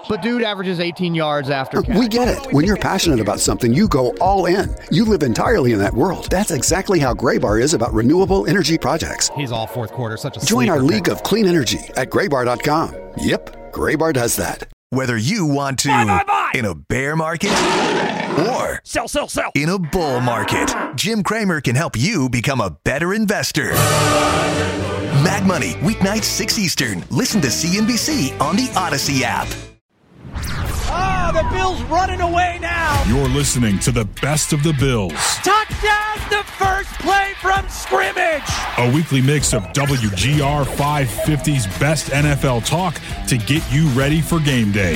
But dude averages 18 yards after catch. We get it. When you're passionate about something, you go all in. You live entirely in that world. That's exactly how Graybar is about renewable energy projects. He's all fourth quarter, such a Join our sleeper league of clean energy at graybar.com. Yep, Graybar does that. Whether you want to in a bear market or sell in a bull market, Jim Cramer can help you become a better investor. Mad Money, weeknights 6 Eastern. Listen to CNBC on the Odyssey app. The Bills running away now. You're listening to the best of the Bills. Touchdown, the first play from scrimmage. A weekly mix of WGR 550's best NFL talk to get you ready for game day.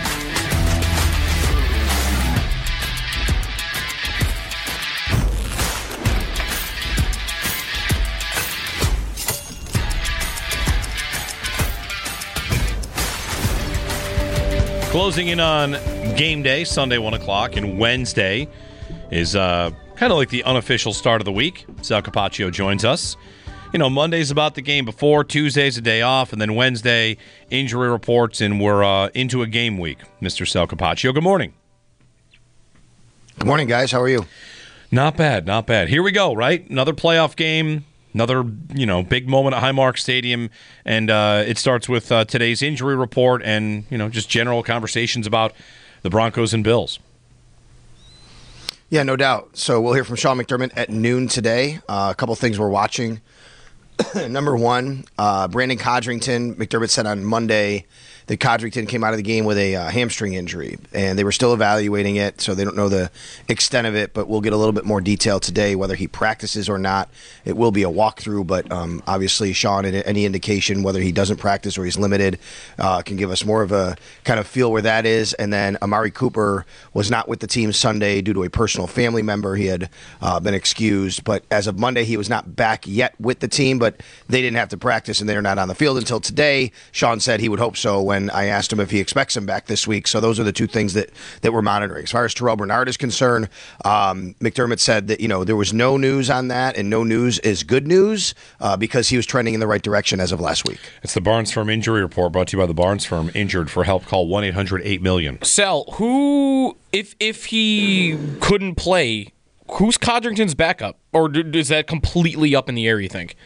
Closing in on game day, Sunday 1 o'clock, and Wednesday is kind of like the unofficial start of the week. Sal Capaccio joins us. You know, Monday's about the game before, Tuesday's a day off, and then Wednesday, injury reports, and we're into a game week. Mr. Sal Capaccio, good morning. Good morning, guys. How are you? Not bad, not bad. Here we go, right? Another playoff game. Another, big moment at Highmark Stadium, and it starts with today's injury report and, just general conversations about the Broncos and Bills. Yeah, no doubt. So we'll hear from Sean McDermott at noon today. A couple things we're watching. Number one, Brandon Codrington. McDermott said on Monday that Codrington came out of the game with a hamstring injury, and they were still evaluating it, so they don't know the extent of it, but we'll get a little bit more detail today, whether he practices or not. It will be a walkthrough, but obviously, Sean, any indication whether he doesn't practice or he's limited can give us more of a kind of feel where that is. And then Amari Cooper was not with the team Sunday due to a personal family member. He had been excused, but as of Monday, he was not back yet with the team, but they didn't have to practice, and they're not on the field until today. Sean said he would hope so when I asked him if he expects him back this week. So those are the two things that we're monitoring. As far as Terrell Bernard is concerned, McDermott said that, there was no news on that, and no news is good news because he was trending in the right direction as of last week. It's the Barnes Firm Injury Report brought to you by the Barnes Firm. Injured, for help, call 1-800-8-MILLION. Sal, if he couldn't play, who's Codrington's backup? Or is that completely up in the air, you think?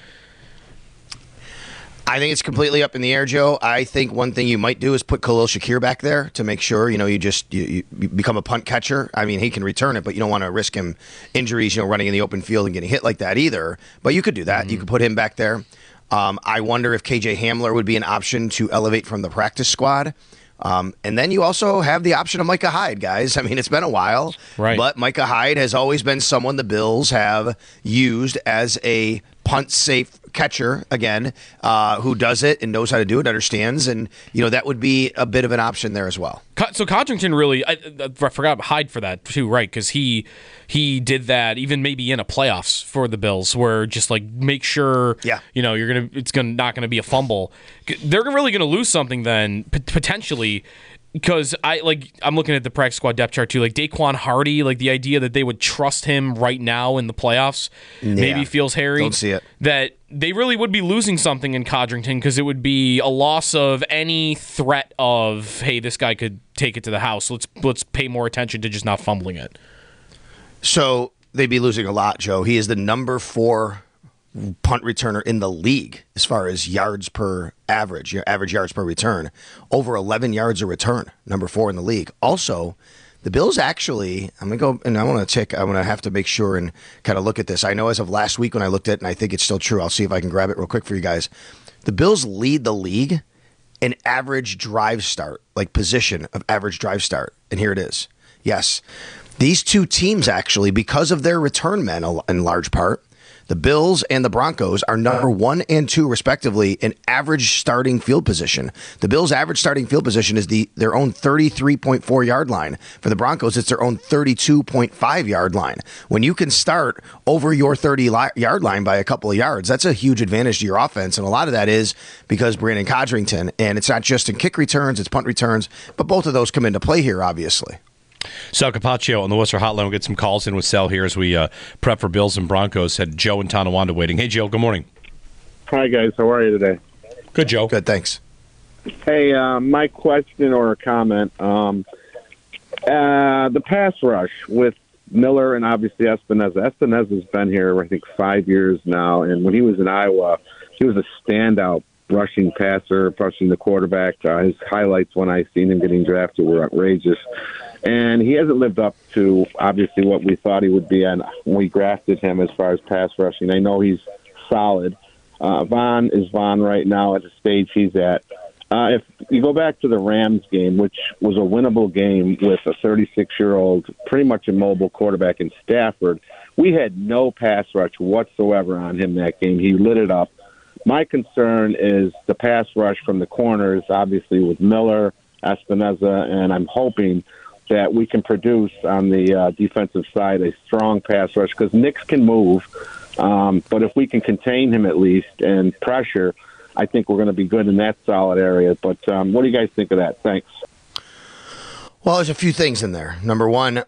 I think it's completely up in the air, Joe. I think one thing you might do is put Khalil Shakir back there to make sure, you become a punt catcher. I mean, he can return it, but you don't want to risk him injuries, running in the open field and getting hit like that either. But you could do that. Mm-hmm. You could put him back there. I wonder if KJ Hamler would be an option to elevate from the practice squad. And then you also have the option of Micah Hyde, guys. I mean, it's been a while, right? But Micah Hyde has always been someone the Bills have used as a punt-safe catcher, again, who does it and knows how to do it, understands, and, that would be a bit of an option there as well. So Codrington really, I forgot Hyde for that too, right? Because he did that even maybe in a playoffs for the Bills, where just like make sure, it's not gonna be a fumble. They're really gonna lose something then potentially. Because I'm looking at the practice squad depth chart too, like Daquan Hardy, like the idea that they would trust him right now in the playoffs maybe feels hairy. Don't see it. That they really would be losing something in Codrington because it would be a loss of any threat of, hey, this guy could take it to the house. Let's pay more attention to just not fumbling it. So they'd be losing a lot, Joe. He is the number 4 punt returner in the league as far as yards per average yards per return, over 11 yards a return, number 4 in the league. Also, the Bills actually, I'm going to go and I want to have to make sure and kind of look at this. I know as of last week when I looked at it, and I think it's still true, I'll see if I can grab it real quick for you guys. The Bills lead the league in average drive start, like position of average drive start. And here it is. Yes, these two teams actually, because of their return men in large part, the Bills and the Broncos are number 1 and 2, respectively, in average starting field position. The Bills' average starting field position is their own 33.4 yard line. For the Broncos, it's their own 32.5 yard line. When you can start over your 30 yard line by a couple of yards, that's a huge advantage to your offense. And a lot of that is because Brandon Codrington, and it's not just in kick returns, it's punt returns, but both of those come into play here, obviously. Sal Capaccio on the Worcester Hotline. We'll get some calls in with Sal here as we prep for Bills and Broncos. Had Joe and Tonawanda waiting. Hey, Joe, good morning. Hi, guys. How are you today? Good, Joe. Good, thanks. Hey, my question or comment, the pass rush with Miller and obviously Espinoza. Espinoza's been here, I think, 5 years now, and when he was in Iowa, he was a standout rushing passer, rushing the quarterback. His highlights when I seen him getting drafted were outrageous. And he hasn't lived up to, obviously, what we thought he would be when we drafted him as far as pass rushing. I know he's solid. Vaughn is Vaughn right now at the stage he's at. If you go back to the Rams game, which was a winnable game with a 36-year-old, pretty much immobile quarterback in Stafford, we had no pass rush whatsoever on him that game. He lit it up. My concern is the pass rush from the corners, obviously with Miller, Espinoza, and I'm hoping that we can produce on the defensive side a strong pass rush because Nix can move, but if we can contain him at least and pressure, I think we're going to be good in that solid area. But what do you guys think of that? Thanks. Well, there's a few things in there. Number one,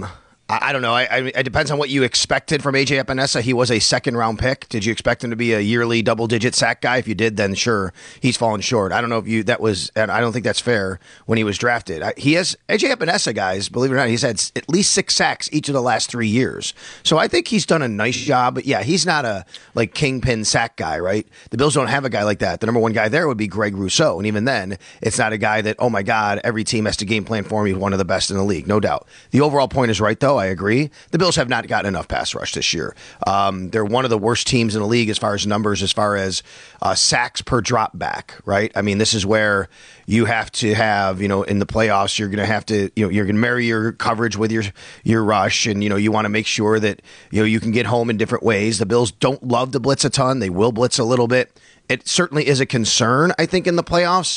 I don't know. It depends on what you expected from A.J. Epinesa. He was a second-round pick. Did you expect him to be a yearly double-digit sack guy? If you did, then sure, he's fallen short. I don't know if that was, and I don't think that's fair when he was drafted. He has A.J. Epinesa, guys. Believe it or not, he's had at least 6 sacks each of the last 3 years. So I think he's done a nice job. But yeah, he's not a kingpin sack guy, right? The Bills don't have a guy like that. The number one guy there would be Greg Rousseau, and even then, it's not a guy that, oh my God, every team has to game plan for him. He's one of the best in the league, no doubt. The overall point is right, though. I agree. The Bills have not gotten enough pass rush this year. They're one of the worst teams in the league as far as numbers, as far as sacks per drop back, right? I mean, this is where you have to have, in the playoffs, you're going to have to, you're going to marry your coverage with your rush, and, you want to make sure that, you can get home in different ways. The Bills don't love to blitz a ton. They will blitz a little bit. It certainly is a concern, I think, in the playoffs.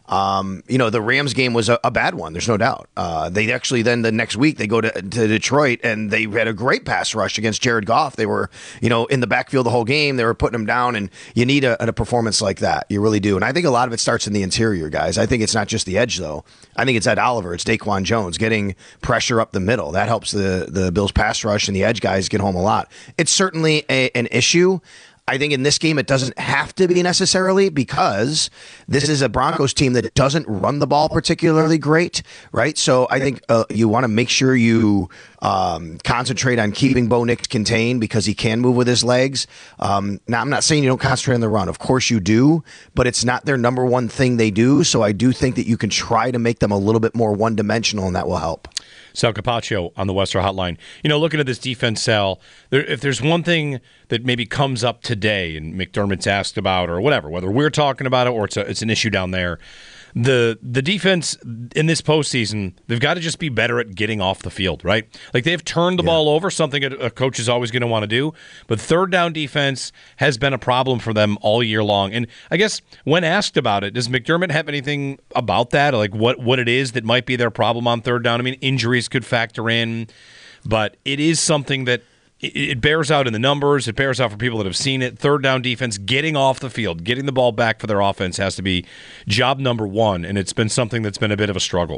The Rams game was a bad one. There's no doubt. They actually then the next week they go to Detroit and they had a great pass rush against Jared Goff. They were, in the backfield the whole game. They were putting him down, and you need a performance like that. You really do. And I think a lot of it starts in the interior, guys. I think it's not just the edge, though. I think it's Ed Oliver. It's Daquan Jones getting pressure up the middle. That helps the Bills pass rush, and the edge guys get home a lot. It's certainly an issue. I think in this game it doesn't have to be necessarily because this is a Broncos team that doesn't run the ball particularly great, right? So I think you want to make sure you concentrate on keeping Bo Nix contained because he can move with his legs. Now, I'm not saying you don't concentrate on the run. Of course you do, but it's not their number one thing they do. So I do think that you can try to make them a little bit more one-dimensional, and that will help. Sal Capaccio on the Western Hotline. Looking at this defense, Sal, if there's one thing that maybe comes up today and McDermott's asked about or whatever, whether we're talking about it or it's an issue down there, the defense in this postseason, they've got to just be better at getting off the field, right? Like they've turned the ball over, something a coach is always going to want to do, but third down defense has been a problem for them all year long. And I guess when asked about it, does McDermott have anything about that, or like what it is that might be their problem on third down? I mean, injuries could factor in, but it is something that it bears out in the numbers. It bears out for people that have seen it. Third down defense, getting off the field, getting the ball back for their offense has to be job number one, and it's been something that's been a bit of a struggle.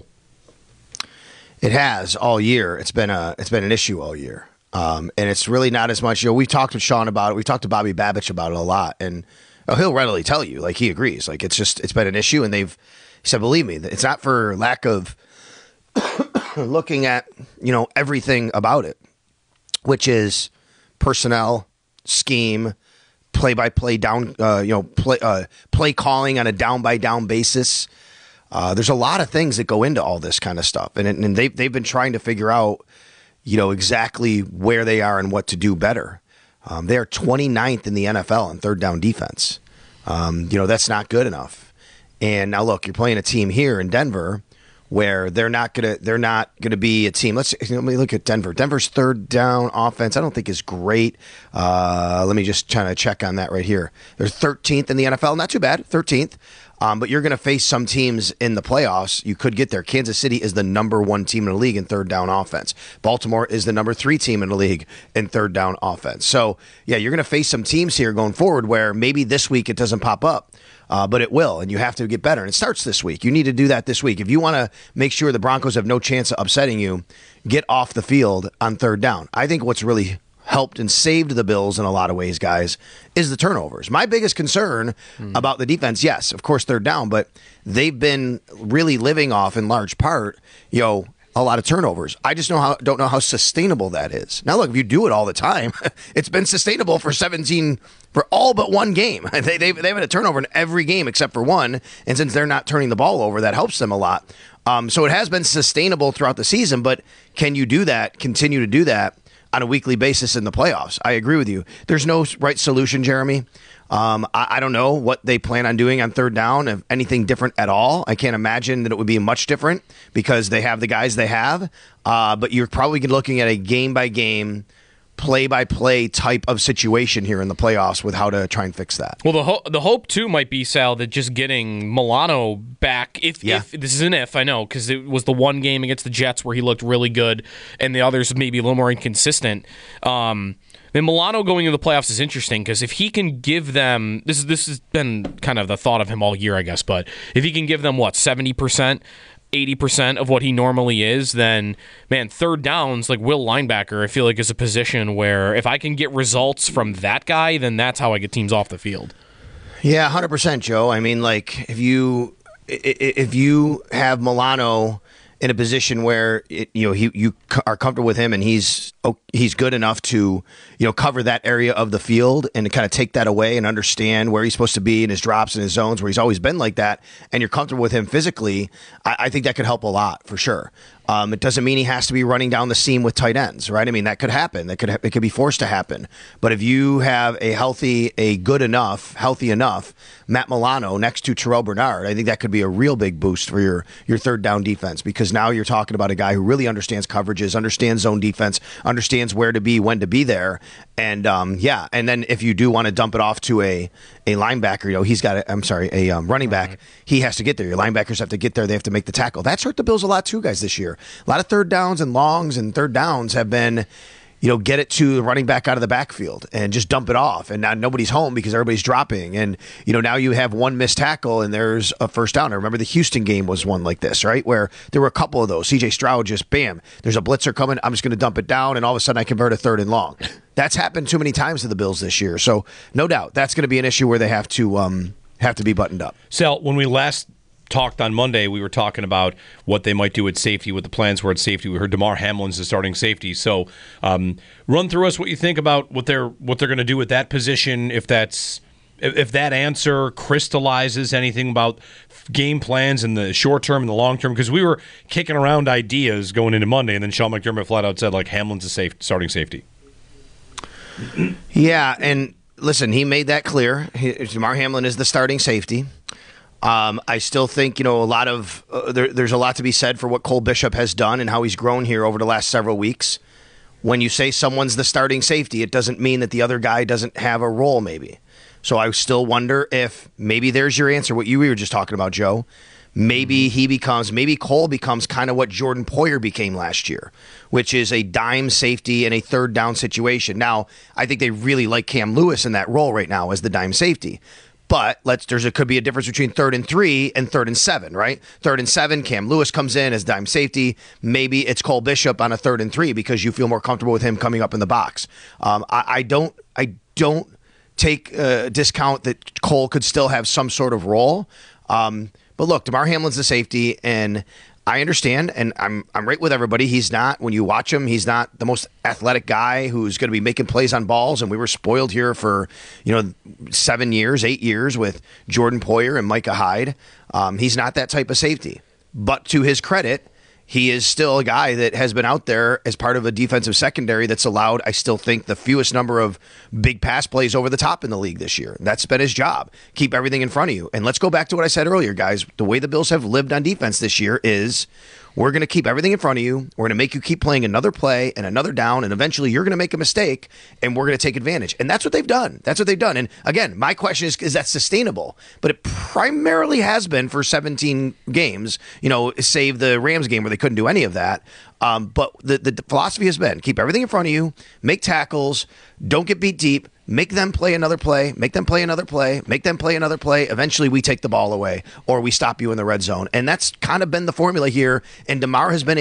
It has all year. It's been an issue all year, and it's really not as much. We've talked with Sean about it. We've talked to Bobby Babich about it a lot, and he'll readily tell you, like he agrees. Like it's been an issue, and he said, believe me, it's not for lack of looking at everything about it, which is personnel, scheme, play-by-play down, play calling on a down-by-down basis. There's a lot of things that go into all this kind of stuff, and they've been trying to figure out, exactly where they are and what to do better. They are 29th in the NFL in third down defense. That's not good enough. And now look, you're playing a team here in Denver where they're not gonna be a team. Let me look at Denver. Denver's third down offense, I don't think is great. Let me just try to check on that right here. They're 13th in the NFL, not too bad, 13th. But you're going to face some teams in the playoffs. You could get there. Kansas City is the number 1 team in the league in third down offense. Baltimore is the number 3 team in the league in third down offense. So, yeah, you're going to face some teams here going forward where maybe this week it doesn't pop up. But it will, and you have to get better. And it starts this week. You need to do that this week. If you want to make sure the Broncos have no chance of upsetting you, get off the field on third down. I think what's really helped and saved the Bills in a lot of ways, guys, is the turnovers. My biggest concern about the defense, yes, of course they're down, but they've been really living off in large part, a lot of turnovers. I just don't know how sustainable that is. Now, look, if you do it all the time, it's been sustainable for all but one game. They've had a turnover in every game except for one, and since they're not turning the ball over, that helps them a lot. So it has been sustainable throughout the season, but can you do that, continue to do that on a weekly basis in the playoffs? I agree with you. There's no right solution, Jeremy. I don't know what they plan on doing on third down, if anything different at all. I can't imagine that it would be much different because they have the guys they have. But you're probably looking at a game-by-game, play-by-play type of situation here in the playoffs with how to try and fix that. Well, the hope, too, might be, Sal, that just getting Milano back, if this is an if, I know, because it was the one game against the Jets where he looked really good and the others maybe a little more inconsistent. Then Milano going into the playoffs is interesting because if he can give them, this has been kind of the thought of him all year, I guess, but if he can give them, 70%, 80% of what he normally is, then, man, third downs, like will linebacker, I feel like is a position where if I can get results from that guy, then that's how I get teams off the field. Yeah, 100%, Joe. I mean, like, if you have Milano in a position where you are comfortable with him and he's good enough to cover that area of the field and to kind of take that away and understand where he's supposed to be in his drops and his zones where he's always been like that, and you're comfortable with him physically, I think that could help a lot for sure. It doesn't mean he has to be running down the seam with tight ends, right? I mean, that could happen. It could be forced to happen. But if you have a good enough, healthy enough Matt Milano next to Terrell Bernard, I think that could be a real big boost for your third down defense, because now you're talking about a guy who really understands coverages, understands zone defense, understands where to be, when to be there. And and then if you do want to dump it off to a linebacker, he's got a running back, he has to get there. Your linebackers have to get there. They have to make the tackle. That's hurt the Bills a lot too, guys, this year. A lot of third downs and longs and third downs have been, get it to the running back out of the backfield and just dump it off. And now nobody's home because everybody's dropping. And, now you have one missed tackle and there's a first down. I remember the Houston game was one like this, right? Where there were a couple of those. CJ Stroud just, bam, there's a blitzer coming. I'm just going to dump it down. And all of a sudden I convert a third and long. That's happened too many times to the Bills this year. So no doubt that's going to be an issue where they have to be buttoned up. Sal, when we last talked on Monday, we were talking about what they might do at safety, what the plans were at safety. We heard Damar Hamlin's the starting safety. So run through us what you think about what they're going to do at that position, if that answer crystallizes anything about game plans in the short term and the long term, because we were kicking around ideas going into Monday, and then Sean McDermott flat out said, Hamlin's a starting safety. Yeah, and listen, he made that clear. Damar Hamlin is the starting safety. I still think, a lot of there's a lot to be said for what Cole Bishop has done and how he's grown here over the last several weeks. When you say someone's the starting safety, it doesn't mean that the other guy doesn't have a role, maybe. So I still wonder if maybe there's your answer, what you were just talking about, Joe. Maybe Cole becomes kind of what Jordan Poyer became last year, which is a dime safety in a third down situation. Now, I think they really like Cam Lewis in that role right now as the dime safety. But there could be a difference between 3rd and 3 and 3rd and 7, right? 3rd and 7, Cam Lewis comes in as dime safety. Maybe it's Cole Bishop on a 3rd and 3 because you feel more comfortable with him coming up in the box. I don't take discount that Cole could still have some sort of role. But look, Damar Hamlin's the safety, and I understand, and I'm right with everybody. He's not, when you watch him, he's not the most athletic guy who's going to be making plays on balls, and we were spoiled here for 7 years, 8 years with Jordan Poyer and Micah Hyde. He's not that type of safety. But to his credit, he is still a guy that has been out there as part of a defensive secondary that's allowed, I still think, the fewest number of big pass plays over the top in the league this year. That's been his job. Keep everything in front of you. And let's go back to what I said earlier, guys. The way the Bills have lived on defense this year is we're going to keep everything in front of you. We're going to make you keep playing another play and another down, and eventually you're going to make a mistake, and we're going to take advantage. And that's what they've done. And again, my question is that sustainable? But it primarily has been for 17 games, save the Rams game where they couldn't do any of that. But the philosophy has been keep everything in front of you, make tackles, don't get beat deep, make them play another play, make them play another play, make them play another play. Eventually we take the ball away or we stop you in the red zone. And that's kind of been the formula here. And Damar has been a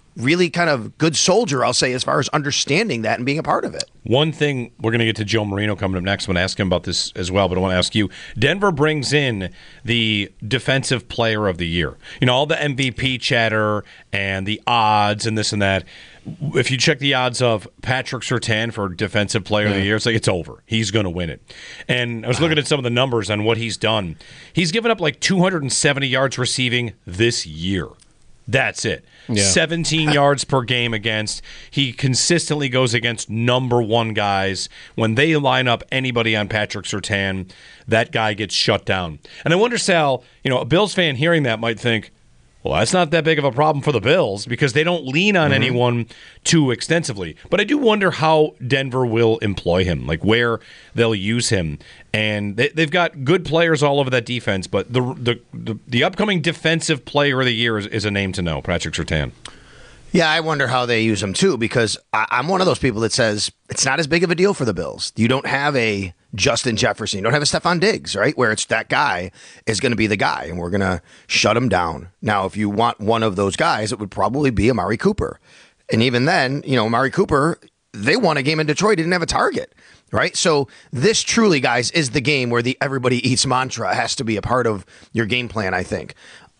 really kind of good soldier, I'll say, as far as understanding that and being a part of it. One thing, we're going to get to Joe Marino coming up next. I'm going to ask him about this as well, but I want to ask you. Denver brings in the Defensive Player of the Year. All the MVP chatter and the odds and this and that. If you check the odds of Patrick Surtain for Defensive Player of the Year, it's like it's over. He's going to win it. And I was looking at some of the numbers on what he's done. He's given up like 270 yards receiving this year. That's it. Yeah. 17 yards per game against. He consistently goes against number one guys. When they line up anybody on Patrick Surtain, that guy gets shut down. And I wonder, Sal, a Bills fan hearing that might think, well, that's not that big of a problem for the Bills because they don't lean on anyone too extensively. But I do wonder how Denver will employ him, like where they'll use him. And they've got good players all over that defense, but the upcoming Defensive Player of the Year is a name to know, Patrick Surtain. Yeah, I wonder how they use him, too, because I'm one of those people that says it's not as big of a deal for the Bills. You don't have a Justin Jefferson. You don't have a Stephon Diggs, right, where it's that guy is going to be the guy, and we're going to shut him down. Now, if you want one of those guys, it would probably be Amari Cooper. And even then, Amari Cooper, they won a game in Detroit. He didn't have a target, right? So this truly, guys, is the game where the everybody eats mantra has to be a part of your game plan, I think.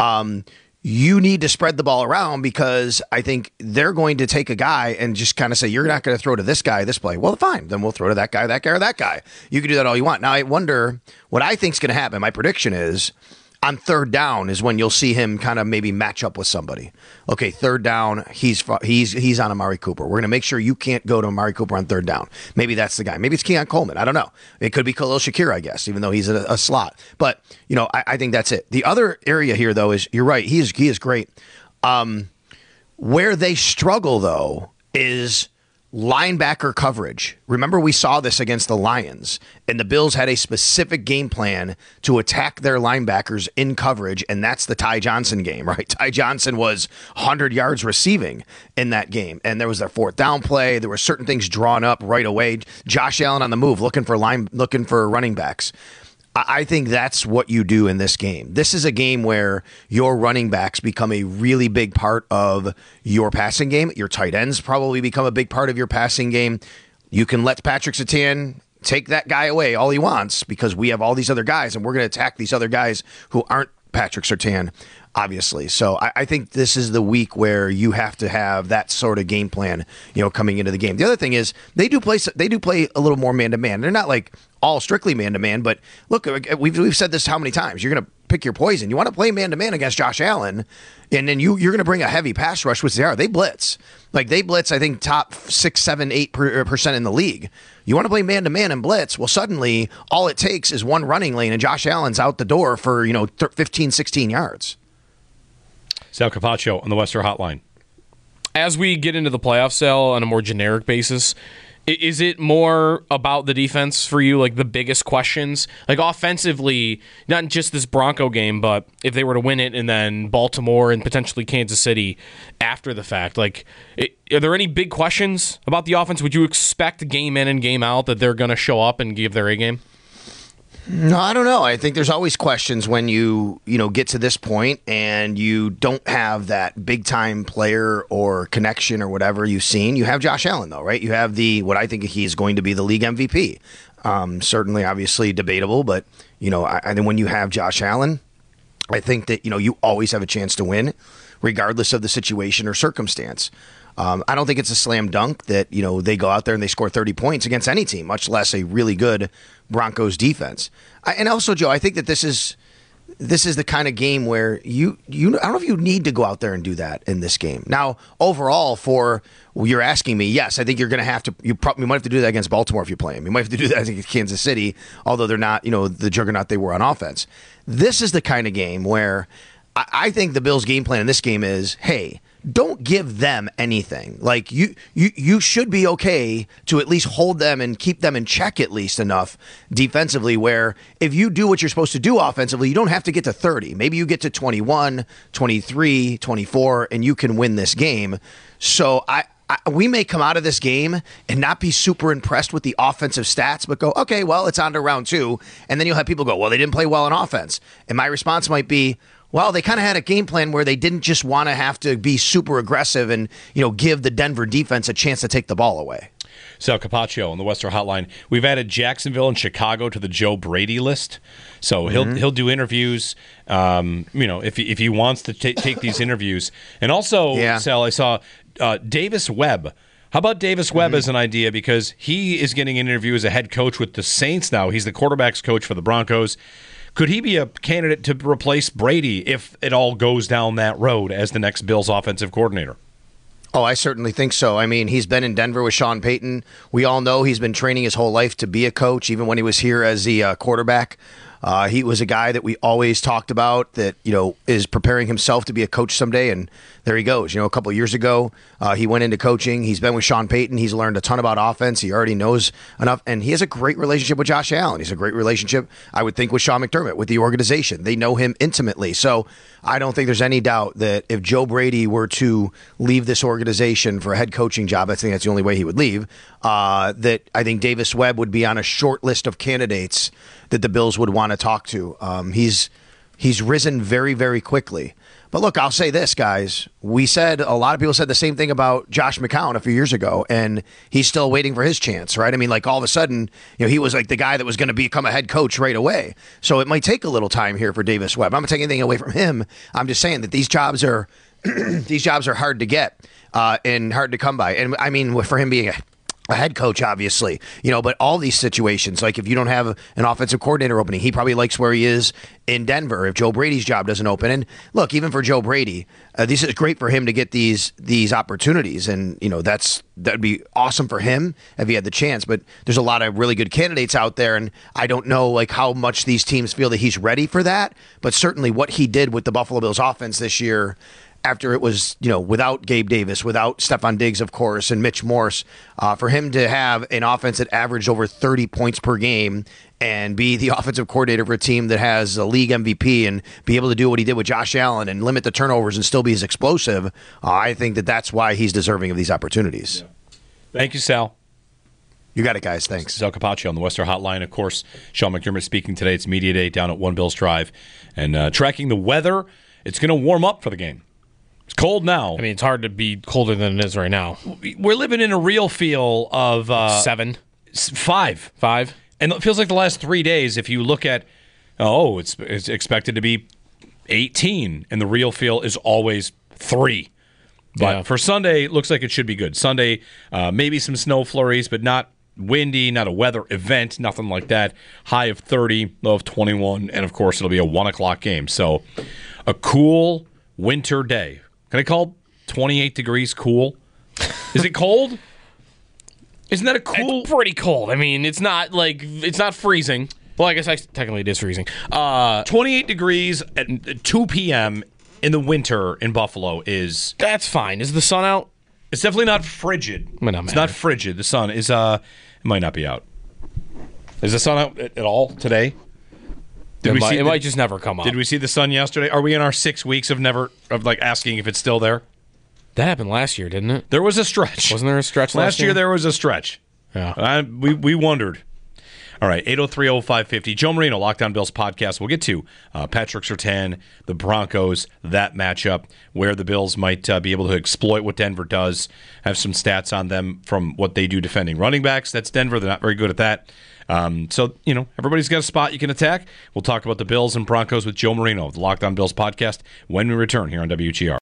You need to spread the ball around because I think they're going to take a guy and just kind of say, you're not going to throw to this guy this play. Well, fine. Then we'll throw to that guy, or that guy. You can do that all you want. Now, I wonder what I think is going to happen. My prediction is on third down is when you'll see him kind of maybe match up with somebody. Okay, third down, he's on Amari Cooper. We're going to make sure you can't go to Amari Cooper on third down. Maybe that's the guy. Maybe it's Keon Coleman. I don't know. It could be Khalil Shakir, I guess, even though he's a slot. But, I think that's it. The other area here, though, is you're right. He is great. Where they struggle, though, is linebacker coverage. Remember, we saw this against the Lions, and the Bills had a specific game plan to attack their linebackers in coverage, and that's the Ty Johnson game, right? Ty Johnson was 100 yards receiving in that game, and there was their fourth down play. There were certain things drawn up right away. Josh Allen on the move, looking for running backs. I think that's what you do in this game. This is a game where your running backs become a really big part of your passing game. Your tight ends probably become a big part of your passing game. You can let Patrick Surtain take that guy away all he wants because we have all these other guys, and we're going to attack these other guys who aren't Patrick Surtain, obviously. So I think this is the week where you have to have that sort of game plan, coming into the game. The other thing is they do play a little more man-to-man. They're not like all strictly man-to-man, but look, we've said this how many times. You're going to pick your poison. You want to play man-to-man against Josh Allen, and then you're going to bring a heavy pass rush, which they are. They blitz. I think, top 6, 7, 8% in the league. You want to play man-to-man and blitz, well, suddenly all it takes is one running lane, and Josh Allen's out the door for 15, 16 yards. Sal Capaccio on the Western Hotline. As we get into the playoff, Sal, on a more generic basis, is it more about the defense for you, like the biggest questions? Like offensively, not just this Bronco game, but if they were to win it and then Baltimore and potentially Kansas City after the fact, are there any big questions about the offense? Would you expect game in and game out that they're going to show up and give their A game? No, I don't know. I think there's always questions when you get to this point and you don't have that big time player or connection or whatever you've seen. You have Josh Allen though, right? You have what I think he's going to be the league MVP. Certainly, obviously debatable, but I think when you have Josh Allen, I think that you always have a chance to win, regardless of the situation or circumstance. I don't think it's a slam dunk that they go out there and they score 30 points against any team, much less a really good Broncos defense. And also, Joe, I think that this is the kind of game where I don't know if you need to go out there and do that in this game. Now, overall, you're asking me, yes, I think you're going to have to. You might have to do that against Baltimore if you play them. You might have to do that against Kansas City, although they're not the juggernaut they were on offense. This is the kind of game where I think the Bills' game plan in this game is, hey, don't give them anything. Like you should be okay to at least hold them and keep them in check at least enough defensively, where if you do what you're supposed to do offensively, you don't have to get to 30. Maybe you get to 21, 23, 24, and you can win this game. So we may come out of this game and not be super impressed with the offensive stats, but go, okay, well, it's on to round 2. And then you'll have people go, well, they didn't play well on offense. And my response might be, Well, they kind of had a game plan where they didn't just want to have to be super aggressive and, give the Denver defense a chance to take the ball away. Sal Capaccio on the Western Hotline. We've added Jacksonville and Chicago to the Joe Brady list, so he'll do interviews. If he wants to take these interviews, and also, Sal, I saw Davis Webb. How about Davis Webb as an idea? Because he is getting an interview as a head coach with the Saints now. He's the quarterback's coach for the Broncos. Could he be a candidate to replace Brady if it all goes down that road as the next Bills offensive coordinator? Oh, I certainly think so. I mean, he's been in Denver with Sean Payton. We all know he's been training his whole life to be a coach, even when he was here as the quarterback. He was a guy that we always talked about that, is preparing himself to be a coach someday, and there he goes. A couple of years ago, he went into coaching. He's been with Sean Payton. He's learned a ton about offense. He already knows enough, and he has a great relationship with Josh Allen. He's a great relationship, I would think, with Sean McDermott, with the organization. They know him intimately. So I don't think there's any doubt that if Joe Brady were to leave this organization for a head coaching job, I think that's the only way he would leave, that I think Davis Webb would be on a short list of candidates that the Bills would want to talk to. He's risen very, very quickly. But look, I'll say this, guys. A lot of people said the same thing about Josh McCown a few years ago, and he's still waiting for his chance, right? I mean, all of a sudden, he was like the guy that was going to become a head coach right away. So it might take a little time here for Davis Webb. I'm not taking anything away from him. I'm just saying that these jobs are hard to get and hard to come by. And I mean, for him being a head coach, obviously, but all these situations, like if you don't have an offensive coordinator opening, he probably likes where he is in Denver if Joe Brady's job doesn't open. And look, even for Joe Brady, this is great for him to get these opportunities. And, that'd be awesome for him if he had the chance. But there's a lot of really good candidates out there. And I don't know how much these teams feel that he's ready for that. But certainly what he did with the Buffalo Bills offense this year, after it was, without Gabe Davis, without Stephon Diggs, of course, and Mitch Morse, for him to have an offense that averaged over 30 points per game and be the offensive coordinator for a team that has a league MVP and be able to do what he did with Josh Allen and limit the turnovers and still be as explosive, I think that's why he's deserving of these opportunities. Yeah. Thank you, Sal. You got it, guys. Thanks. Sal Capaccio on the Western Hotline. Of course, Sean McDermott speaking today. It's Media Day down at One Bills Drive. And tracking the weather, it's going to warm up for the game. It's cold now. I mean, it's hard to be colder than it is right now. We're living in a real feel of 7. 5. And it feels like the last 3 days, if you look at, it's expected to be 18, and the real feel is always 3. But for Sunday, it looks like it should be good. Sunday, maybe some snow flurries, but not windy, not a weather event, nothing like that. High of 30, low of 21, and of course, it'll be a 1 o'clock game. So a cool winter day. Can I call 28 degrees cool? Is it cold? Isn't that a cool? It's pretty cold. I mean, it's not freezing. Well, I guess technically it is freezing. 28 degrees at 2 p.m. in the winter in Buffalo is... That's fine. Is the sun out? It's definitely not frigid. It's not frigid. The sun is... it might not be out. Is the sun out at all today? It might just never come up. Did we see the sun yesterday? Are we in our 6 weeks of asking if it's still there? That happened last year, didn't it? There was a stretch. Wasn't there a stretch last year? Last year there was a stretch. Yeah. We wondered. All right, 803-0550. Joe Marino, Lockdown Bills podcast. We'll get to Patrick Surtain, the Broncos, that matchup, where the Bills might be able to exploit what Denver does. Have some stats on them from what they do defending running backs. That's Denver. They're not very good at that. So, everybody's got a spot you can attack. We'll talk about the Bills and Broncos with Joe Marino of the Lockdown Bills podcast when we return here on WGR.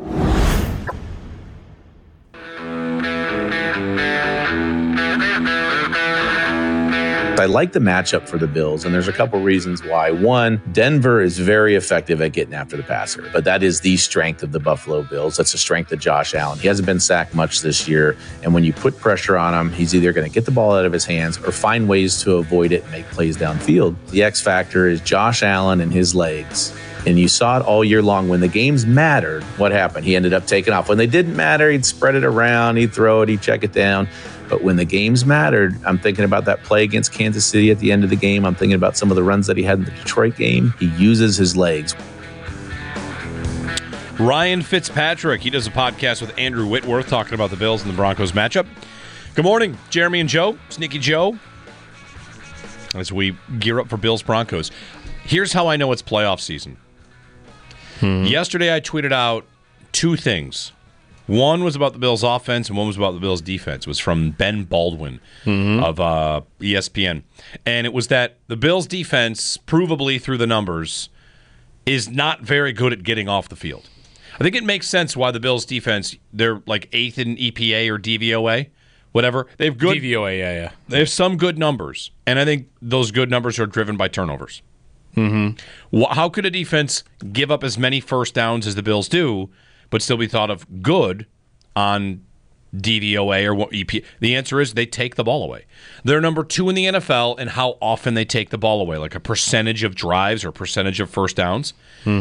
I like the matchup for the Bills, and there's a couple reasons why. One, Denver is very effective at getting after the passer, but that is the strength of the Buffalo Bills. That's the strength of Josh Allen. He hasn't been sacked much this year, and when you put pressure on him, he's either going to get the ball out of his hands or find ways to avoid it and make plays downfield. The X factor is Josh Allen and his legs. And you saw it all year long. When the games mattered, what happened? He ended up taking off. When they didn't matter, he'd spread it around, he'd throw it, he'd check it down. But when the games mattered, I'm thinking about that play against Kansas City at the end of the game. I'm thinking about some of the runs that he had in the Detroit game. He uses his legs. Ryan Fitzpatrick, he does a podcast with Andrew Whitworth talking about the Bills and the Broncos matchup. Good morning, Jeremy and Joe, Sneaky Joe, as we gear up for Bills-Broncos. Here's how I know it's playoff season. Yesterday, I tweeted out two things. One was about the Bills' offense, and one was about the Bills' defense. It was from Ben Baldwin of ESPN. And it was that the Bills' defense, provably through the numbers, is not very good at getting off the field. I think it makes sense why the Bills' defense, they're like 8th in EPA or DVOA, whatever. They have good DVOA, yeah. They have some good numbers, and I think those good numbers are driven by turnovers. How could a defense give up as many first downs as the Bills do, but still be thought of good on DVOA or what EP? The answer is they take the ball away. They're number 2 in the NFL in how often they take the ball away, like a percentage of drives or percentage of first downs.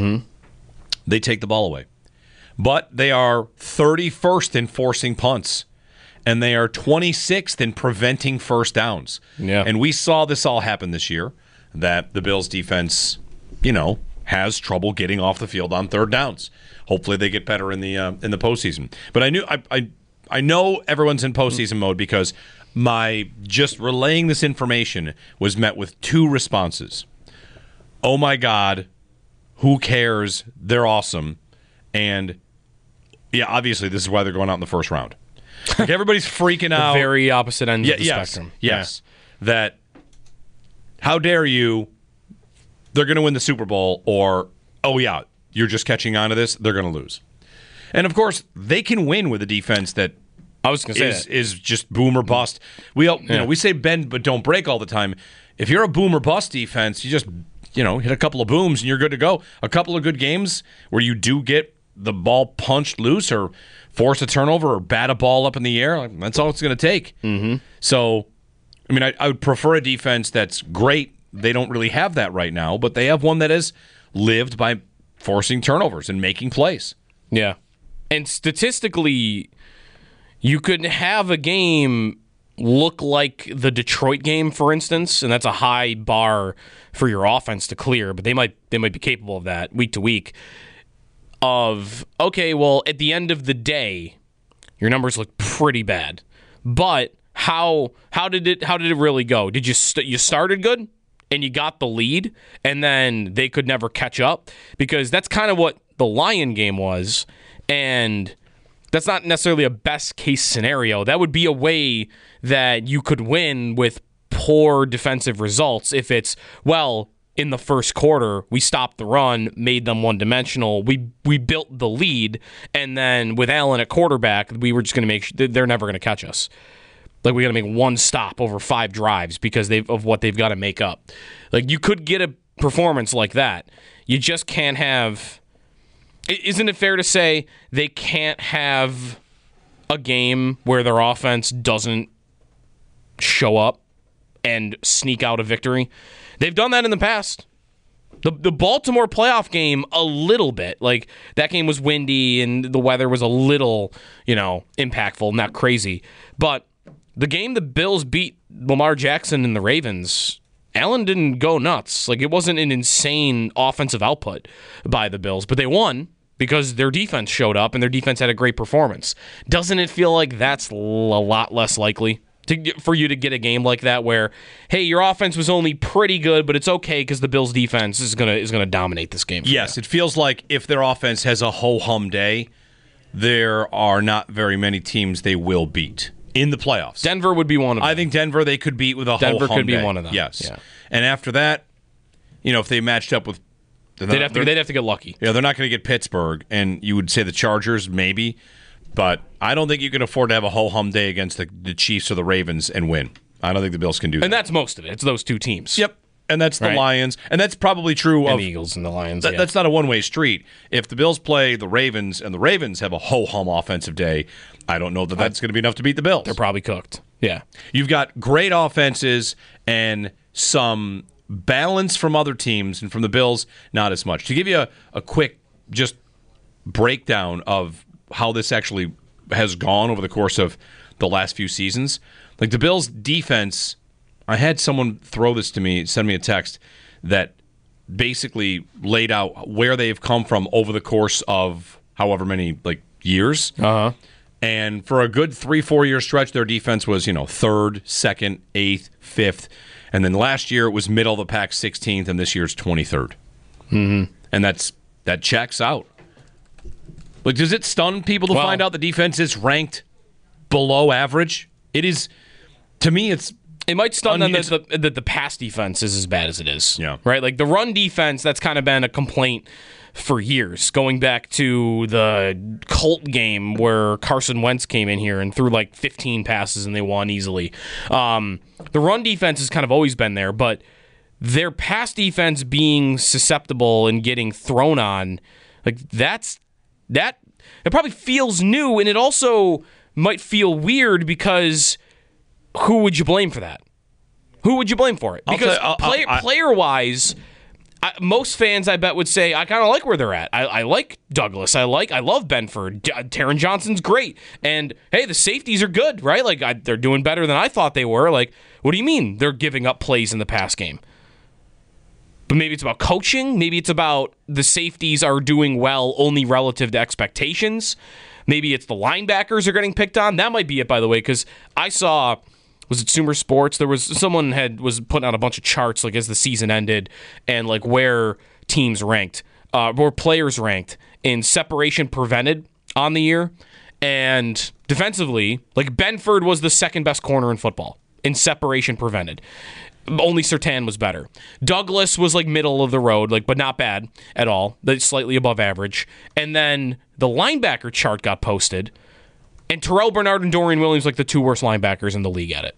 They take the ball away. But they are 31st in forcing punts, and they are 26th in preventing first downs. Yeah. And we saw this all happen this year, that the Bills defense, has trouble getting off the field on third downs. Hopefully they get better in the postseason. But I know everyone's in postseason mode because my just relaying this information was met with 2 responses. Oh my God, who cares? They're awesome. And yeah, obviously this is why they're going out in the first round. Like everybody's freaking out. Very opposite ends of the spectrum. Yes. That how dare you? They're going to win the Super Bowl, or oh yeah, you're just catching on to this. They're going to lose, and of course they can win with a defense that I was going to say is just boom or bust. We say bend but don't break all the time. If you're a boom or bust defense, you just hit a couple of booms and you're good to go. A couple of good games where you do get the ball punched loose or force a turnover or bat a ball up in the air. That's all it's going to take. So. I mean, I would prefer a defense that's great. They don't really have that right now, but they have one that has lived by forcing turnovers and making plays. Yeah. And statistically, you could have a game look like the Detroit game, for instance, and that's a high bar for your offense to clear, but they might be capable of that week to week. Okay, well, at the end of the day, your numbers look pretty bad. But How did it really go? Did you started good and you got the lead and then they could never catch up? Because that's kind of what the Lion game was, and that's not necessarily a best case scenario. That would be a way that you could win with poor defensive results if it's, well, in the first quarter, we stopped the run, made them one-dimensional. We built the lead, and then with Allen at quarterback, we were just going to make sure they're never going to catch us. Like, we got to make one stop over 5 drives because of what they've got to make up. Like, you could get a performance like that. You just can't have... Isn't it fair to say they can't have a game where their offense doesn't show up and sneak out a victory? They've done that in the past. The Baltimore playoff game, a little bit. Like, that game was windy and the weather was a little, impactful, not crazy. But... the game the Bills beat Lamar Jackson and the Ravens, Allen didn't go nuts. Like, it wasn't an insane offensive output by the Bills, but they won because their defense showed up and their defense had a great performance. Doesn't it feel like that's a lot less likely for you to get a game like that where, hey, your offense was only pretty good, but it's okay because the Bills' defense is gonna dominate this game? Yes, it feels like if their offense has a ho-hum day, there are not very many teams they will beat in the playoffs. Denver would be one of them. I think Denver they could beat with a Denver ho-hum could be day. one of them. Yes. Yeah. And after that, if they matched up with... They'd have to get lucky. Yeah, they're not going to get Pittsburgh, and you would say the Chargers, maybe, but I don't think you can afford to have a ho-hum day against the Chiefs or the Ravens and win. I don't think the Bills can do that. And that's most of it. It's those 2 teams. Yep. And that's the Lions. And that's probably true of the Eagles and the Lions. That's not a one-way street. If the Bills play the Ravens and the Ravens have a ho-hum offensive day, I don't know that that's going to be enough to beat the Bills. They're probably cooked. Yeah. You've got great offenses and some balance from other teams, and from the Bills, not as much. To give you a quick just breakdown of how this actually has gone over the course of the last few seasons, like the Bills' defense... I had someone throw this to me, send me a text that basically laid out where they've come from over the course of however many years. Uh-huh. And for a good 3-4 year stretch, their defense was, 3rd, 2nd, 8th, 5th. And then last year it was middle of the pack 16th, and this year's 23rd. Mm-hmm. And that's that checks out. Like, does it stun people to find out the defense is ranked below average? It is, to me, it might stun them that the pass defense is as bad as it is. Yeah. Right? Like the run defense, that's kind of been a complaint for years, going back to the Colt game where Carson Wentz came in here and threw like 15 passes and they won easily. The run defense has kind of always been there, but their pass defense being susceptible and getting thrown on, like it probably feels new, and it also might feel weird because who would you blame for that? Who would you blame for it? Because player-wise, most fans, I bet, would say, I kind of like where they're at. I like Douglas. I love Benford. Taron Johnson's great. And, hey, the safeties are good, right? Like, they're doing better than I thought they were. Like, what do you mean they're giving up plays in the pass game? But maybe it's about coaching. Maybe it's about the safeties are doing well only relative to expectations. Maybe it's the linebackers are getting picked on. That might be it, by the way, because I saw... Was it Sumer Sports? There was someone was putting out a bunch of charts like as the season ended and like where teams ranked, where players ranked in separation prevented on the year, and defensively, like Benford was the second best corner in football in separation prevented. Only Surtain was better. Douglas was like middle of the road, like but not bad at all, slightly above average. And then the linebacker chart got posted, and Terrell Bernard and Dorian Williams like the two worst linebackers in the league at it.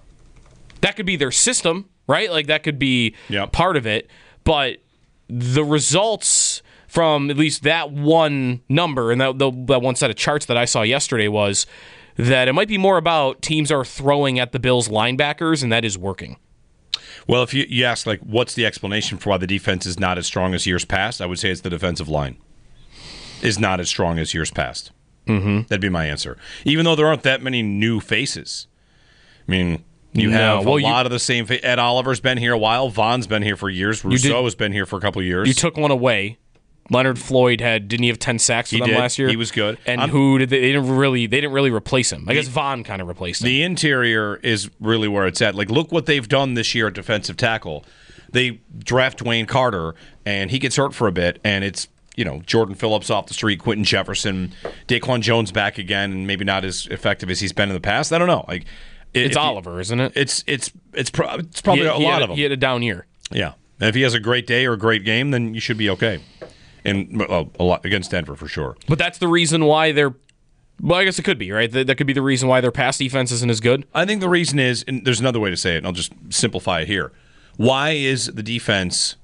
That could be their system, right? Like that could be part of it. But the results from at least that one number and that one set of charts that I saw yesterday was that it might be more about teams are throwing at the Bills linebackers, and that is working. Well, if you ask, like, what's the explanation for why the defense is not as strong as years past, I would say it's the defensive line is not as strong as years past. Mm-hmm. That'd be my answer. Even though there aren't that many new faces. I mean, you have a lot of the same Ed Oliver's been here a while. Vaughn's been here for years. Rousseau has been here for a couple of years. You took one away. Leonard Floyd didn't he have 10 sacks for them last year? He was good. And who did they didn't really replace him. I guess Vaughn kind of replaced him. The interior is really where it's at. Like, look what they've done this year at defensive tackle. They draft Dwayne Carter, and he gets hurt for a bit, and it's Jordan Phillips off the street, Quentin Jefferson, Daquan Jones back again, and maybe not as effective as he's been in the past. I don't know. Like, it's Oliver, isn't it? It's probably a lot of them. He had a down year. Yeah, and if he has a great day or a great game, then you should be okay. And a lot against Denver for sure. But that's the reason why they're. Well, I guess it could be, right? That could be the reason why their pass defense isn't as good. I think the reason is, and there's another way to say it, and I'll just simplify it here. Why is the defense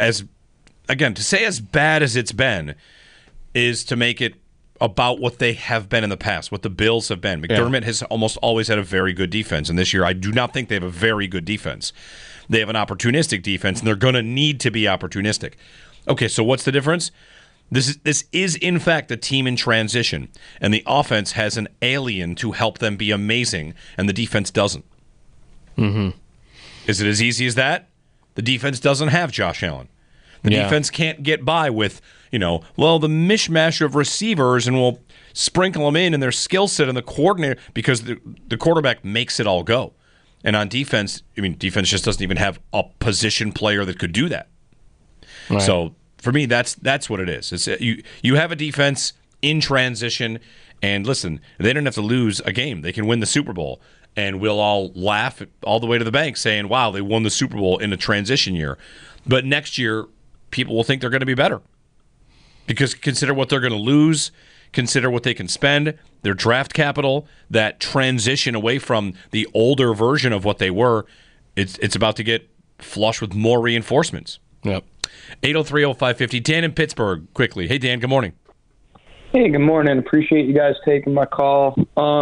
to say as bad as it's been is to make it about what they have been in the past, what the Bills have been. McDermott has almost always had a very good defense, and this year I do not think they have a very good defense. They have an opportunistic defense, and they're going to need to be opportunistic. Okay, so what's the difference? This is in fact a team in transition, and the offense has an alien to help them be amazing, and the defense doesn't. Mm-hmm. Is it as easy as that? The defense doesn't have Josh Allen. The defense can't get by with, the mishmash of receivers, and we'll sprinkle them in their skill set and the coordinator, because the quarterback makes it all go. And on defense, defense just doesn't even have a position player that could do that. Right. So for me, that's what it is. It's you have a defense in transition, and listen, they don't have to lose a game. They can win the Super Bowl, and we'll all laugh all the way to the bank saying, wow, they won the Super Bowl in a transition year. But next year, people will think they're going to be better. Because consider what they're going to lose, consider what they can spend, their draft capital, that transition away from the older version of what they were, it's about to get flush with more reinforcements. Yep. 803-0550. Dan in Pittsburgh, quickly. Hey, Dan, good morning. Hey, good morning. Appreciate you guys taking my call.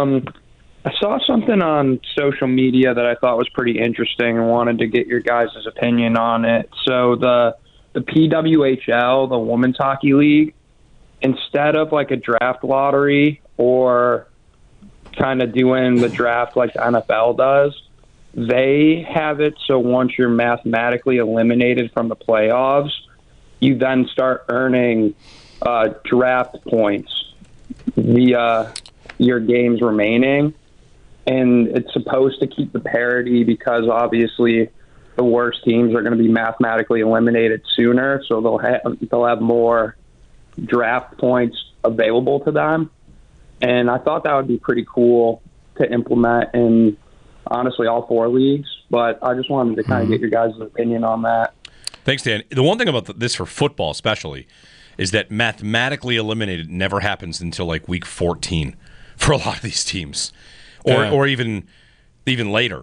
I saw something on social media that I thought was pretty interesting and wanted to get your guys' opinion on it. So the PWHL, the Women's Hockey League, instead of like a draft lottery or kind of doing the draft like the NFL does, they have it so once you're mathematically eliminated from the playoffs, you then start earning draft points via your games remaining. And it's supposed to keep the parity because obviously the worst teams are going to be mathematically eliminated sooner, so they'll have more draft points available to them. And I thought that would be pretty cool to implement in, honestly, all 4 leagues. But I just wanted to kind of get your guys' opinion on that. Thanks, Dan. The one thing about this for football especially is that mathematically eliminated never happens until like week 14 for a lot of these teams, or even later.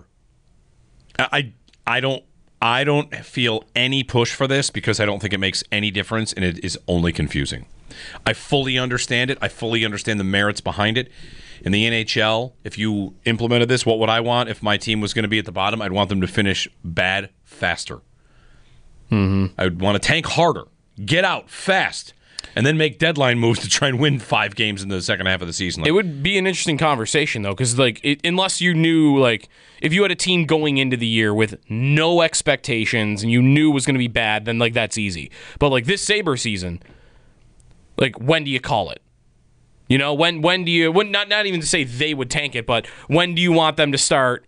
I don't feel any push for this because I don't think it makes any difference, and it is only confusing. I fully understand it. I fully understand the merits behind it. In the NHL, if you implemented this, what would I want if my team was going to be at the bottom? I'd want them to finish bad faster. Mm-hmm. I would want to tank harder, get out fast, and then make deadline moves to try and win 5 games in the second half of the season. It would be an interesting conversation, though, because unless you knew, if you had a team going into the year with no expectations and you knew it was going to be bad, then that's easy. But this Sabre season, when do you call it? When do you? Not even to say they would tank it, but when do you want them to start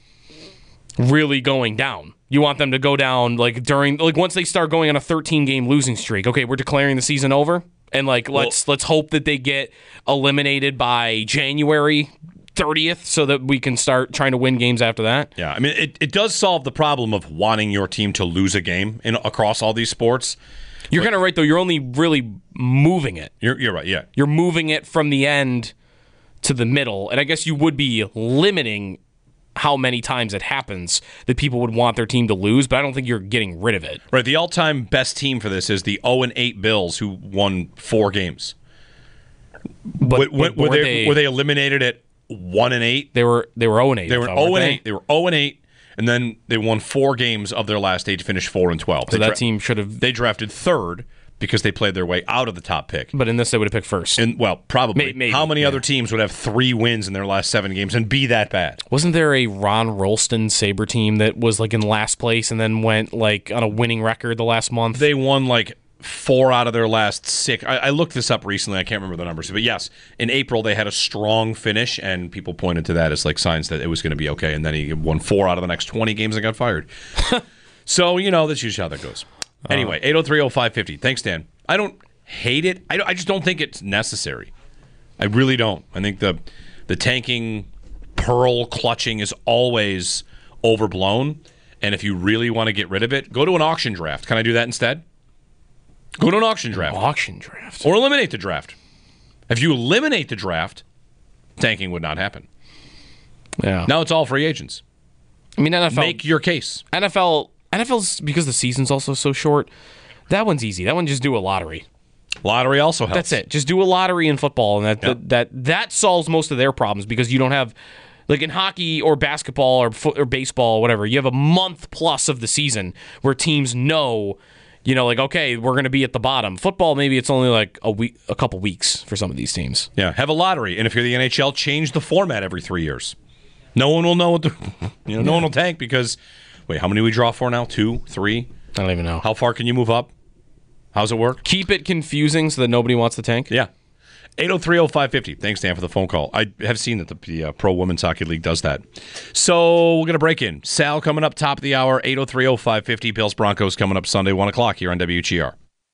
really going down? You want them to go down during once they start going on a 13-game losing streak. Okay, we're declaring the season over, and let's hope that they get eliminated by January 30th so that we can start trying to win games after that. Yeah, I mean it does solve the problem of wanting your team to lose a game across all these sports. You're kind of right, though. You're only really moving it. You're right, yeah. You're moving it from the end to the middle, and I guess you would be limiting how many times it happens that people would want their team to lose, but I don't think you're getting rid of it. Right, the all-time best team for this is the 0-8 Bills, who won 4 games. But were they eliminated at 1-8? They were 0-8. They were 0-8. They were 0-8. And then they won 4 games of their last 8 to finish 4-12. So that team should have. They drafted 3rd because they played their way out of the top pick. But in this, they would have picked first. Probably. Maybe. How many other teams would have 3 wins in their last 7 games and be that bad? Wasn't there a Ron Rolston Sabre team that was in last place and then went on a winning record the last month? They won 4 out of their last 6. I looked this up recently. I can't remember the numbers. But yes, in April they had a strong finish, and people pointed to that as signs that it was going to be okay. And then he won 4 out of the next 20 games and got fired. So, that's usually how that goes. Anyway, 803-0550. Thanks, Dan. I don't hate it. I just don't think it's necessary. I really don't. I think the tanking, pearl clutching is always overblown. And if you really want to get rid of it, go to an auction draft. Can I do that instead? Go to an auction draft. Or eliminate the draft. If you eliminate the draft, tanking would not happen. Yeah. Now it's all free agents. I mean, NFL. Make your case. NFL's, because the season's also so short, that one's easy. That one, just do a lottery. Lottery also helps. That's it. Just do a lottery in football, and that solves most of their problems because you don't have, in hockey or basketball or baseball or whatever, you have a month plus of the season where teams know, okay, we're going to be at the bottom. Football, maybe it's only a couple weeks for some of these teams. Yeah, have a lottery, and if you're the NHL, change the format every 3 years. No one will know what no one will tank because, wait, how many do we draw for now? 2, 3? I don't even know. How far can you move up? How's it work? Keep it confusing so that nobody wants to tank? Yeah. 803-0550. Thanks, Dan, for the phone call. I have seen that the Pro Women's Hockey League does that. So we're going to break in. Sal coming up top of the hour, 803-0550. Bills Broncos coming up Sunday, 1 o'clock here on WGR.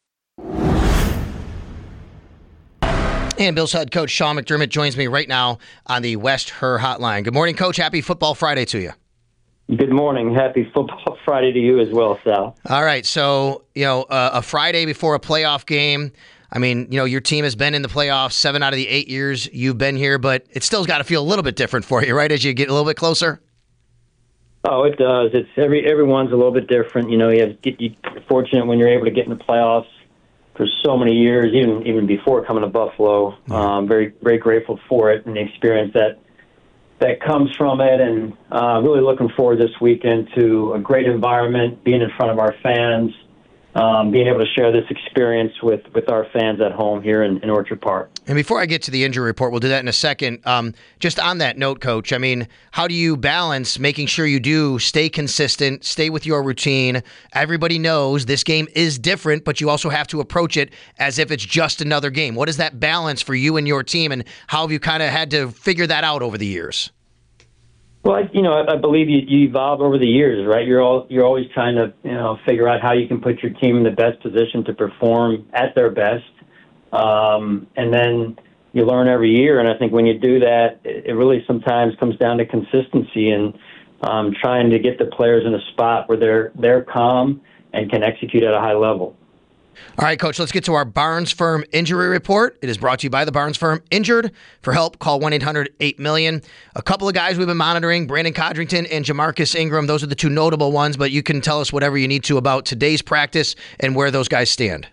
And Bills head coach Sean McDermott joins me right now on the West Her Hotline. Good morning, Coach. Happy Football Friday to you. Good morning. Happy Football Friday to you as well, Sal. All right. So, a Friday before a playoff game. I mean, your team has been in the playoffs 7 out of the 8 years you've been here, but it still's got to feel a little bit different for you, right, as you get a little bit closer? Oh, it does. It's everyone's a little bit different. You're fortunate when you're able to get in the playoffs for so many years, even before coming to Buffalo. Very, very grateful for it and the experience that comes from it, and really looking forward this weekend to a great environment, being in front of our fans, being able to share this experience with our fans at home here in Orchard Park. And before I get to the injury report, we'll do that in a second. Just on that note, Coach, I mean, how do you balance making sure you do stay consistent, stay with your routine? Everybody knows this game is different, but you also have to approach it as if it's just another game. What is that balance for you and your team, and how have you kind of had to figure that out over the years? Well, I believe you evolve over the years, right? You're always trying to figure out how you can put your team in the best position to perform at their best. And then you learn every year. And I think when you do that, it really sometimes comes down to consistency and trying to get the players in a spot where they're calm and can execute at a high level. All right, Coach, let's get to our Barnes Firm injury report. It is brought to you by the Barnes Firm. Injured? For help, call 1-800-8-MILLION. A couple of guys we've been monitoring, Brandon Codrington and Jamarcus Ingram. Those are the two notable ones, but you can tell us whatever you need to about today's practice and where those guys stand.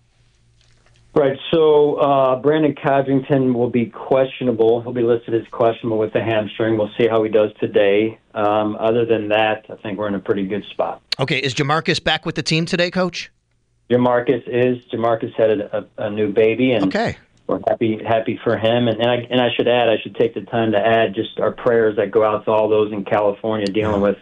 Right, so Brandon Codrington will be questionable. He'll be listed as questionable with the hamstring. We'll see how he does today. Other than that, I think we're in a pretty good spot. Okay, is Jamarcus back with the team today, Coach? Jamarcus had a new baby, and we're happy for him. And I should take the time to add just our prayers that go out to all those in California dealing with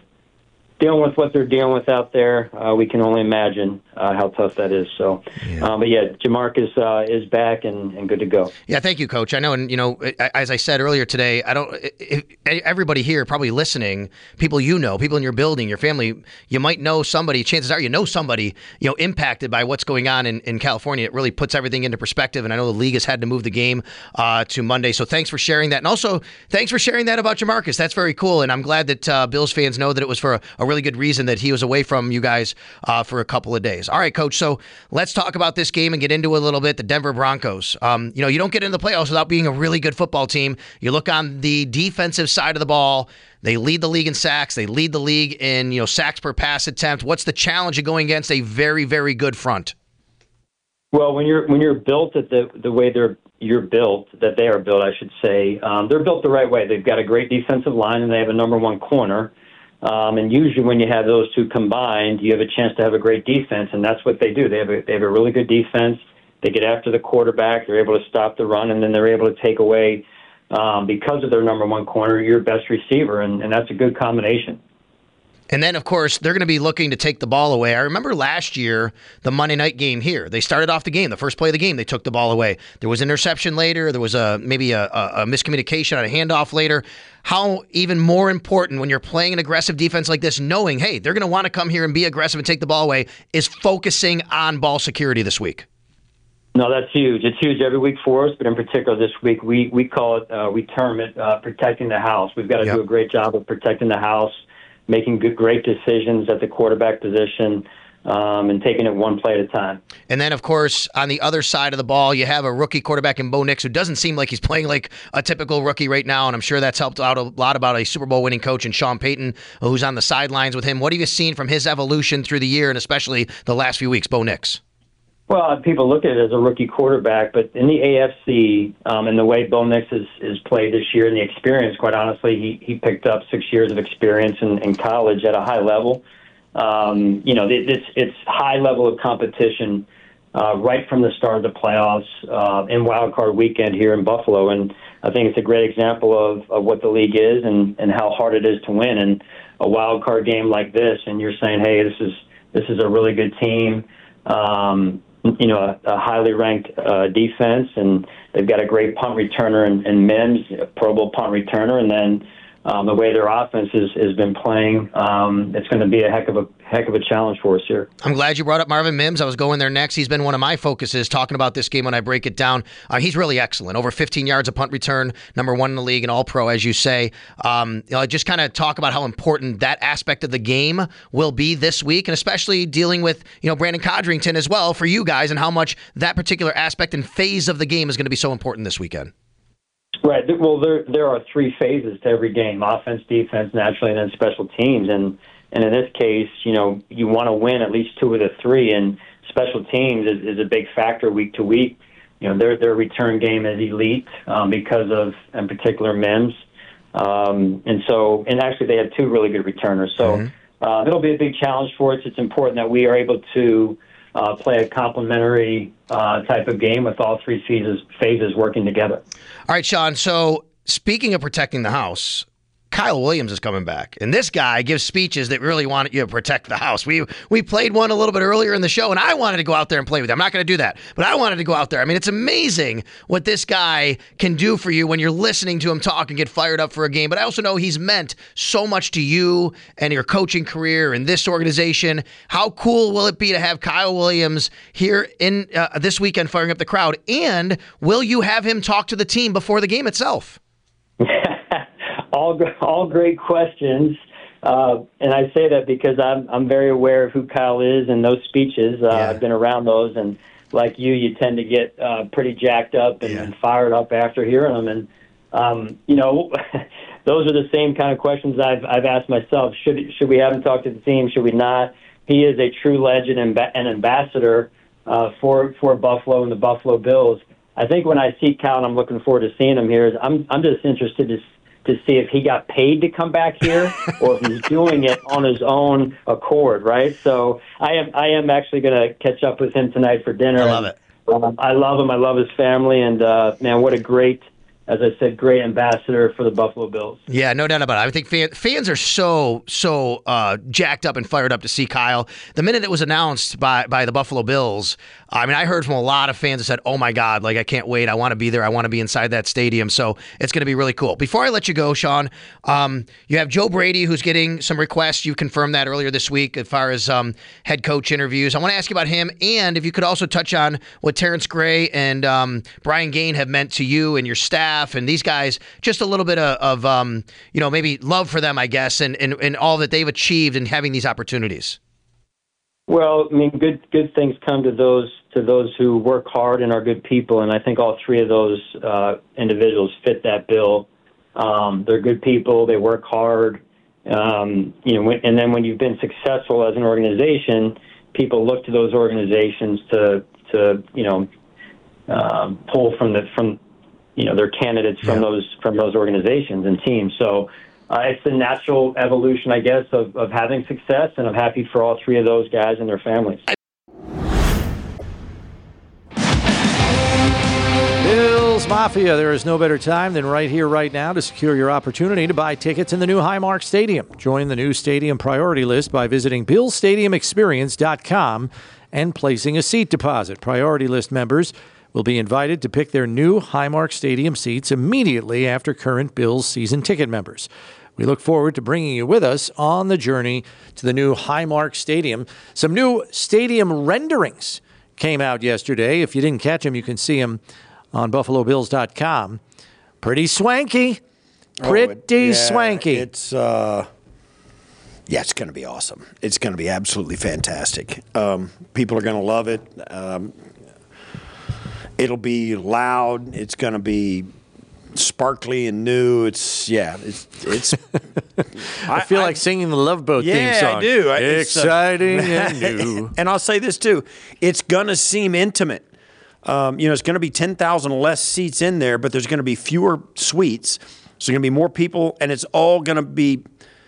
what they're dealing with out there. We can only imagine how tough that is. So, but Jamarcus is back and good to go. Yeah, thank you, Coach. I know, and as I said earlier today, everybody here probably listening, people people in your building, your family, you might know somebody. Chances are you know somebody impacted by what's going on in California. It really puts everything into perspective, and I know the league has had to move the game to Monday. So thanks for sharing that, and also thanks for sharing that about Jamarcus. That's very cool, and I'm glad that Bills fans know that it was for a really good reason that he was away from you guys for a couple of days. All right, Coach, so let's talk about this game and get into it a little bit. The Denver Broncos. You don't get into the playoffs without being a really good football team. You look on the defensive side of the ball, they lead the league in sacks. They lead the league in sacks per pass attempt. What's the challenge of going against a very, very good front? Well, when you're built at the way they are built, I should say, they're built the right way. They've got a great defensive line, and they have a number one corner. And usually when you have those two combined, you have a chance to have a great defense, and that's what they do. They have a really good defense. They get after the quarterback. They're able to stop the run, and then they're able to take away, because of their number one corner, your best receiver, and that's a good combination. And then, of course, they're going to be looking to take the ball away. I remember last year, the Monday night game here. They started off the game. The first play of the game, they took the ball away. There was an interception later. There was maybe a miscommunication on a handoff later. How even more important when you're playing an aggressive defense like this, knowing, hey, they're going to want to come here and be aggressive and take the ball away, is focusing on ball security this week. No, that's huge. It's huge every week for us, but in particular this week, we call it, we term it protecting the house. We've got to do a great job of protecting the house, making great decisions at the quarterback position, and taking it one play at a time. And then, of course, on the other side of the ball, you have a rookie quarterback in Bo Nix who doesn't seem like he's playing like a typical rookie right now, and I'm sure that's helped out a lot about a Super Bowl winning coach in Sean Payton, who's on the sidelines with him. What have you seen from his evolution through the year and especially the last few weeks, Bo Nix? Well, people look at it as a rookie quarterback, but in the AFC and the way Bo Nix is played this year and the experience, quite honestly, he picked up 6 years of experience in college at a high level. It's high level of competition right from the start of the playoffs in Wild Card Weekend here in Buffalo, and I think it's a great example of what the league is and how hard it is to win in a wild card game like this. And you're saying, hey, this is a really good team. A highly ranked defense, and they've got a great punt returner in Mims, a Pro Bowl punt returner, and then the way their offense has been playing, it's going to be a heck of a challenge for us here. I'm glad you brought up Marvin Mims. I was going there next. He's been one of my focuses talking about this game when I break it down. He's really excellent. Over 15 yards of punt return, number one in the league, and all-pro, as you say. Just kind of talk about how important that aspect of the game will be this week, and especially dealing with Brandon Codrington as well for you guys, and how much that particular aspect and phase of the game is going to be so important this weekend. Right. Well, there are three phases to every game: offense, defense, naturally, and then special teams. And in this case, you want to win at least two of the three. And special teams is a big factor week to week. Their return game is elite because of, in particular, Mims. And actually, they have two really good returners. So it'll be a big challenge for us. It's important that we are able to play a complementary type of game with all three phases working together. All right, Sean, so speaking of protecting the house, Kyle Williams is coming back, and this guy gives speeches that really want you to protect the house. We played one a little bit earlier in the show, and I wanted to go out there and play with him. I'm not going to do that, but I wanted to go out there. I mean, it's amazing what this guy can do for you when you're listening to him talk and get fired up for a game. But I also know he's meant so much to you and your coaching career and this organization. How cool will it be to have Kyle Williams here in this weekend firing up the crowd? And will you have him talk to the team before the game itself? All great questions, and I say that because I'm very aware of who Kyle is and those speeches. I've been around those, and like you tend to get pretty jacked up and fired up after hearing them. And those are the same kind of questions I've asked myself. Should we have him talk to the team? Should we not? He is a true legend and ambassador for Buffalo and the Buffalo Bills. I think when I see Kyle, and I'm looking forward to seeing him here, I'm just interested to see if he got paid to come back here or if he's doing it on his own accord, right? So I am actually going to catch up with him tonight for dinner. I love it. I love him. I love his family. And, man, what a great, as I said, great ambassador for the Buffalo Bills. Yeah, no doubt about it. I think fans are so jacked up and fired up to see Kyle. The minute it was announced by the Buffalo Bills, I mean, I heard from a lot of fans that said, oh, my God, like, I can't wait. I want to be there. I want to be inside that stadium. So it's going to be really cool. Before I let you go, Sean, you have Joe Brady, who's getting some requests. You confirmed that earlier this week as far as head coach interviews. I want to ask you about him, and if you could also touch on what Terrence Gray and Brian Gaine have meant to you and your staff and these guys, just a little bit of maybe love for them, I guess, and all that they've achieved in having these opportunities. Well, I mean, good things come to those who work hard and are good people, and I think all three of those individuals fit that bill. They're good people. They work hard. And then when you've been successful as an organization, people look to those organizations to pull from their candidates from those organizations and teams. So it's the natural evolution, I guess, of having success, and I'm happy for all three of those guys and their families. Bills Mafia, there is no better time than right here, right now to secure your opportunity to buy tickets in the new Highmark Stadium. Join the new stadium priority list by visiting BillsStadiumExperience.com and placing a seat deposit. Priority list members will be invited to pick their new Highmark Stadium seats immediately after current Bills season ticket members. We look forward to bringing you with us on the journey to the new Highmark Stadium. Some new stadium renderings came out yesterday. If you didn't catch them, you can see them on BuffaloBills.com. Pretty swanky. Swanky. It's it's going to be awesome. It's going to be absolutely fantastic. People are going to love it. It'll be loud. It's going to be sparkly and new. It's I feel like singing the Love Boat theme song. Yeah, I do. Exciting and new. And I'll say this too. It's going to seem intimate. It's going to be 10,000 less seats in there, but there's going to be fewer suites. So there's going to be more people, and it's all going to be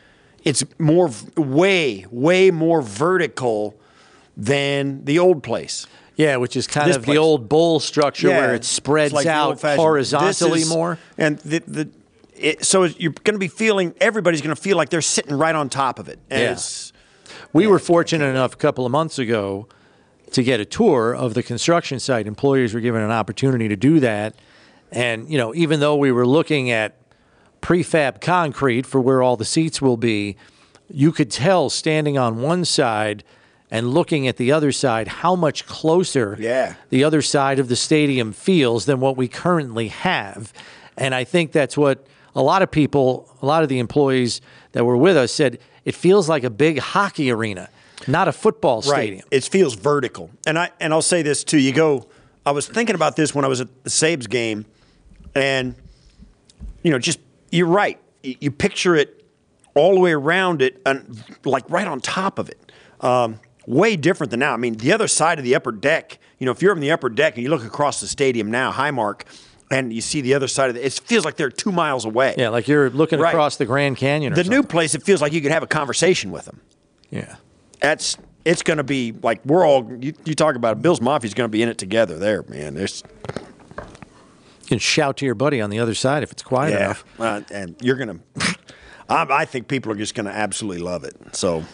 way more vertical than the old place. Yeah, which is kind of the old bowl structure where it spreads out horizontally more. And so you're going to be feeling, everybody's going to feel like they're sitting right on top of it. And we were fortunate enough a couple of months ago to get a tour of the construction site. Employees were given an opportunity to do that. And, even though we were looking at prefab concrete for where all the seats will be, you could tell standing on one side and looking at the other side how much closer the other side of the stadium feels than what we currently have. And I think that's what a lot of the employees that were with us said, it feels like a big hockey arena, not a football stadium. It feels vertical. And I'll say this too. I was thinking about this when I was at the Sabres game, and you're right. You picture it all the way around it, and like right on top of it. Way different than now. I mean, the other side of the upper deck, if you're on the upper deck and you look across the stadium now, Highmark, and you see the other side of it feels like they're 2 miles away. Yeah, like you're looking across the Grand Canyon or something. The new place, it feels like you could have a conversation with them. Yeah. It's going to be like you talk about it, Bills Mafia's going to be in it together there, man. You can shout to your buddy on the other side if it's quiet enough. And you're going to I think people are just going to absolutely love it. So,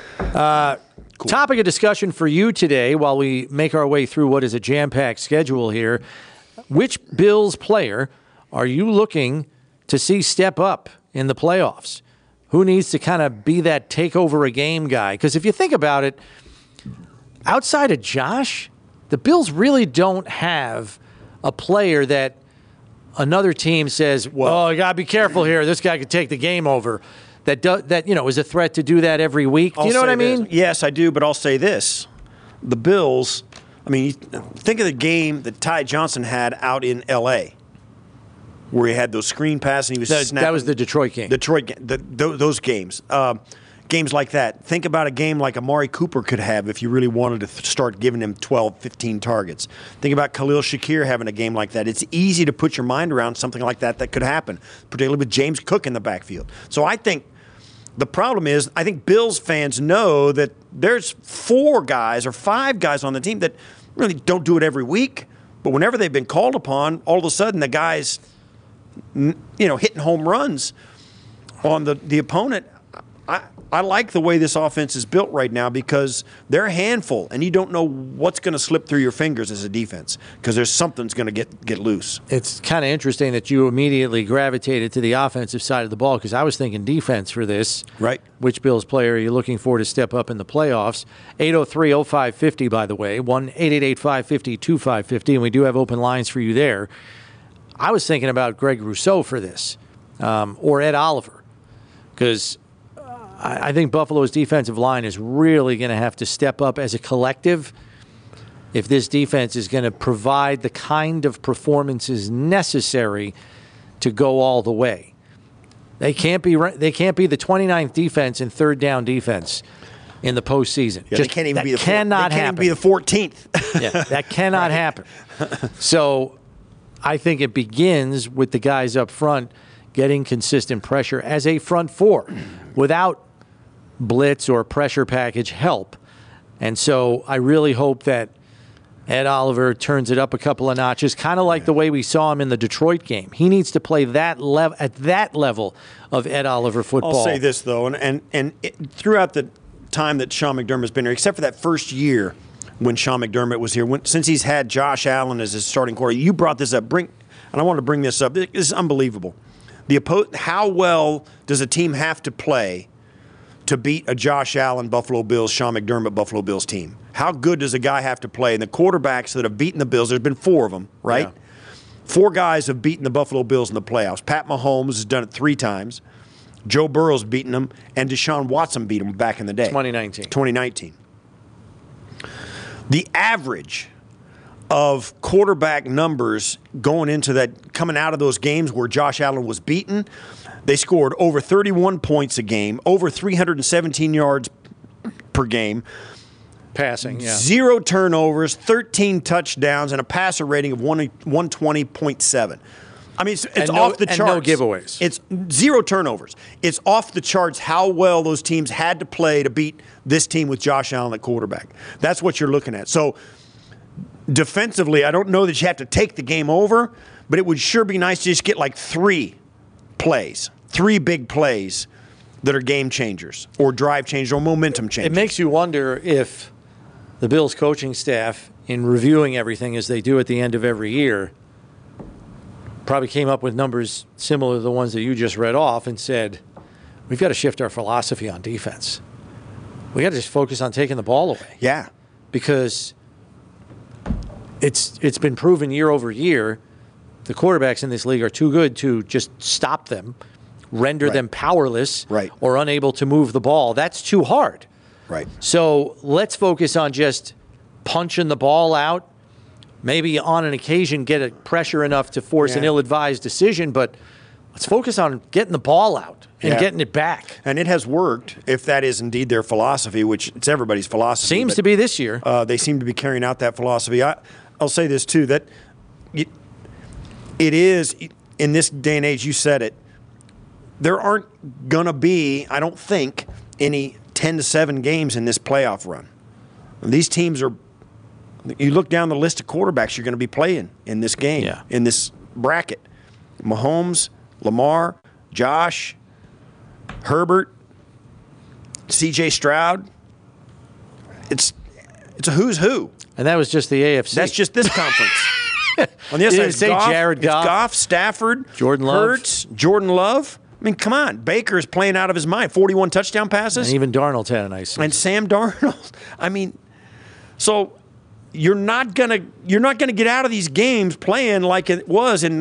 cool. Topic of discussion for you today while we make our way through what is a jam-packed schedule here. Which Bills player are you looking to see step up in the playoffs? Who needs to kind of be that take over a game guy? Because if you think about it, outside of Josh, the Bills really don't have a player that another team says, well, you got to be careful here. This guy could take the game over. That is a threat to do that every week. Do you know what I mean? Yes, I do, but I'll say this. The Bills, think of the game that Ty Johnson had out in L.A., where he had those screen passes and he was snapping. That was the Detroit game. Those games. Games like that. Think about a game like Amari Cooper could have if you really wanted to start giving him 12, 15 targets. Think about Khalil Shakir having a game like that. It's easy to put your mind around something like that could happen, particularly with James Cook in the backfield. So I think the problem is, I think Bills fans know that there's 4 guys or 5 guys on the team that really don't do it every week, but whenever they've been called upon, all of a sudden the guys, hitting home runs on the opponent. I like the way this offense is built right now because they're a handful, and you don't know what's going to slip through your fingers as a defense because there's something's going to get loose. It's kind of interesting that you immediately gravitated to the offensive side of the ball because I was thinking defense for this. Right. Which Bills player are you looking for to step up in the playoffs? 803-0550, by the way, 1-888-550-2550, and we do have open lines for you there. I was thinking about Greg Rousseau for this, or Ed Oliver, because I think Buffalo's defensive line is really going to have to step up as a collective if this defense is going to provide the kind of performances necessary to go all the way. They can't be the 29th defense and third down defense in the postseason. Yeah, they can't even be the 14th. Yeah, that cannot happen. So I think it begins with the guys up front getting consistent pressure as a front four without blitz or pressure package help. And so I really hope that Ed Oliver turns it up a couple of notches, kind of like the way we saw him in the Detroit game. He needs to play at that level of Ed Oliver football. I'll say this, though, and throughout the time that Sean McDermott's been here, except for that first year when Sean McDermott was here, since he's had Josh Allen as his starting quarterback, you brought this up, and I want to bring this up. This is unbelievable. How well does a team have to play to beat a Josh Allen Buffalo Bills, Sean McDermott Buffalo Bills team? How good does a guy have to play? And the quarterbacks that have beaten the Bills, there's been 4 of them, right? Yeah. 4 guys have beaten the Buffalo Bills in the playoffs. Pat Mahomes has done it 3 times. Joe Burrow's beaten them, and Deshaun Watson beat them back in the day. 2019. The average of quarterback numbers coming out of those games where Josh Allen was beaten, they scored over 31 points a game, over 317 yards per game. Passing, yeah. 0 turnovers, 13 touchdowns, and a passer rating of 120.7. It's off the charts. And no giveaways. It's 0 turnovers. It's off the charts how well those teams had to play to beat this team with Josh Allen at quarterback. That's what you're looking at. So defensively, I don't know that you have to take the game over, but it would sure be nice to just get like 3 big plays that are game changers or drive changers or momentum changers. It makes you wonder if the Bills coaching staff, in reviewing everything as they do at the end of every year, probably came up with numbers similar to the ones that you just read off and said, we've got to shift our philosophy on defense. We got to just focus on taking the ball away. Yeah. Because it's been proven year over year the quarterbacks in this league are too good to just stop them, render them powerless, or unable to move the ball. That's too hard. Right. So let's focus on just punching the ball out. Maybe on an occasion get a pressure enough to force an ill-advised decision, but let's focus on getting the ball out and getting it back. And it has worked, if that is indeed their philosophy, which it's everybody's philosophy. Seems to be this year. They seem to be carrying out that philosophy. I'll say this, too, that it is, in this day and age, you said it, there aren't going to be, I don't think, any 10-7 games in this playoff run. These teams are, you look down the list of quarterbacks you're going to be playing in this game, in this bracket. Mahomes, Lamar, Josh, Herbert, C.J. Stroud. It's a who's who. And that was just the AFC. That's just this conference. On the other side, say Jared Goff, Goff, Stafford, Jordan Love. Hurts, Jordan Love. I mean, come on. Baker's playing out of his mind. 41 touchdown passes. And even Darnold had a nice season. And Sam Darnold. I mean, so you're not gonna get out of these games playing like it was in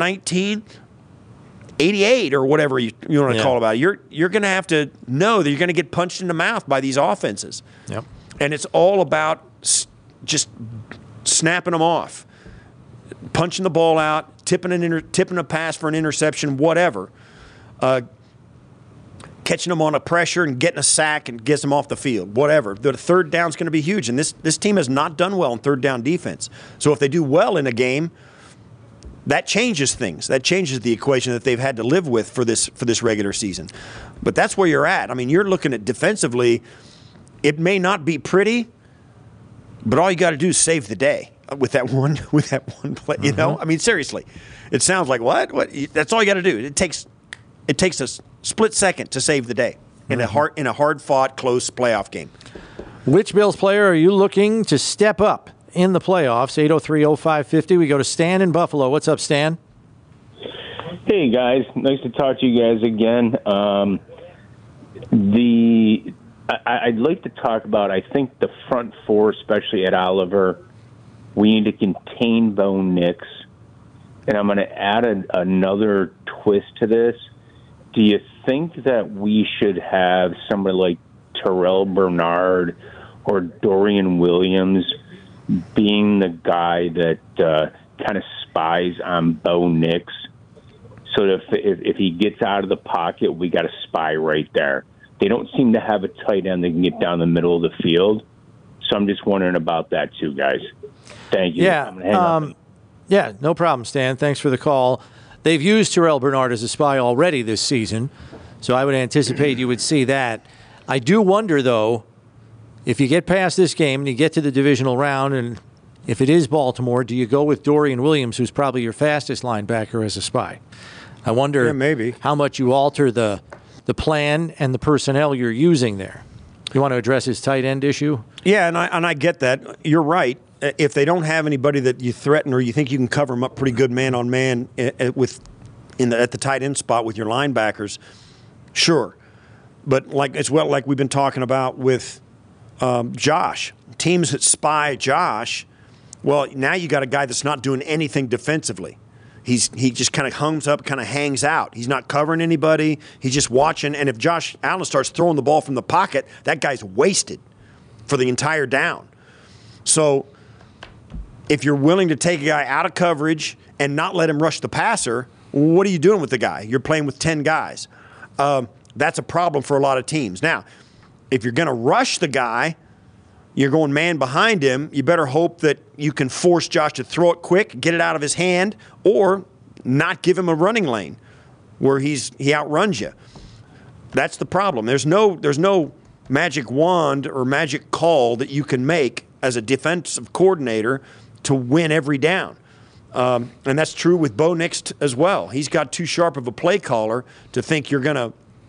1988 or whatever you want to call about it. You're gonna have to know that you're gonna get punched in the mouth by these offenses. Yep. And it's all about just snapping them off, punching the ball out, tipping a pass for an interception, whatever. Catching them on a pressure and getting a sack and gets them off the field, whatever. The third down's going to be huge, and this team has not done well in third down defense. So if they do well in a game, that changes things. That changes the equation that they've had to live with for this regular season. But that's where you're at. I mean, you're looking at defensively. It may not be pretty, but all you got to do is save the day with that one play. You know, I mean, seriously, it sounds like what? That's all you got to do. It takes a split second to save the day in a hard-fought, close playoff game. Which Bills player are you looking to step up in the playoffs? 803-0550. We go to Stan in Buffalo. What's up, Stan? Hey, guys. Nice to talk to you guys again. I'd like to talk about, I think, the front four, especially at Oliver. We need to contain Bo Nix. And I'm going to add another twist to this. Do you think that we should have somebody like Terrell Bernard or Dorian Williams being the guy that kind of spies on Bo Nix? So that if he gets out of the pocket, we got a spy right there. They don't seem to have a tight end that can get down the middle of the field. So I'm just wondering about that too, guys. Thank you. Yeah, no problem, Stan. Thanks for the call. They've used Terrell Bernard as a spy already this season, so I would anticipate you would see that. I do wonder, though, if you get past this game and you get to the divisional round, and if it is Baltimore, do you go with Dorian Williams, who's probably your fastest linebacker, as a spy? I wonder maybe how much you alter the plan and the personnel you're using there. You want to address his tight end issue? Yeah, and I get that. You're right. If they don't have anybody that you threaten or you think you can cover them up pretty good man on man at the tight end spot with your linebackers, sure. But like we've been talking about with Josh, teams that spy Josh. Well, now you got a guy that's not doing anything defensively. He just kind of hangs out. He's not covering anybody. He's just watching. And if Josh Allen starts throwing the ball from the pocket, that guy's wasted for the entire down. So if you're willing to take a guy out of coverage and not let him rush the passer, what are you doing with the guy? You're playing with 10 guys. That's a problem for a lot of teams. Now, if you're going to rush the guy, you're going man behind him, you better hope that you can force Josh to throw it quick, get it out of his hand, or not give him a running lane where he outruns you. That's the problem. There's no magic wand or magic call that you can make as a defensive coordinator to win every down. And that's true with Bo Nix as well. He's got too sharp of a play caller to think you're going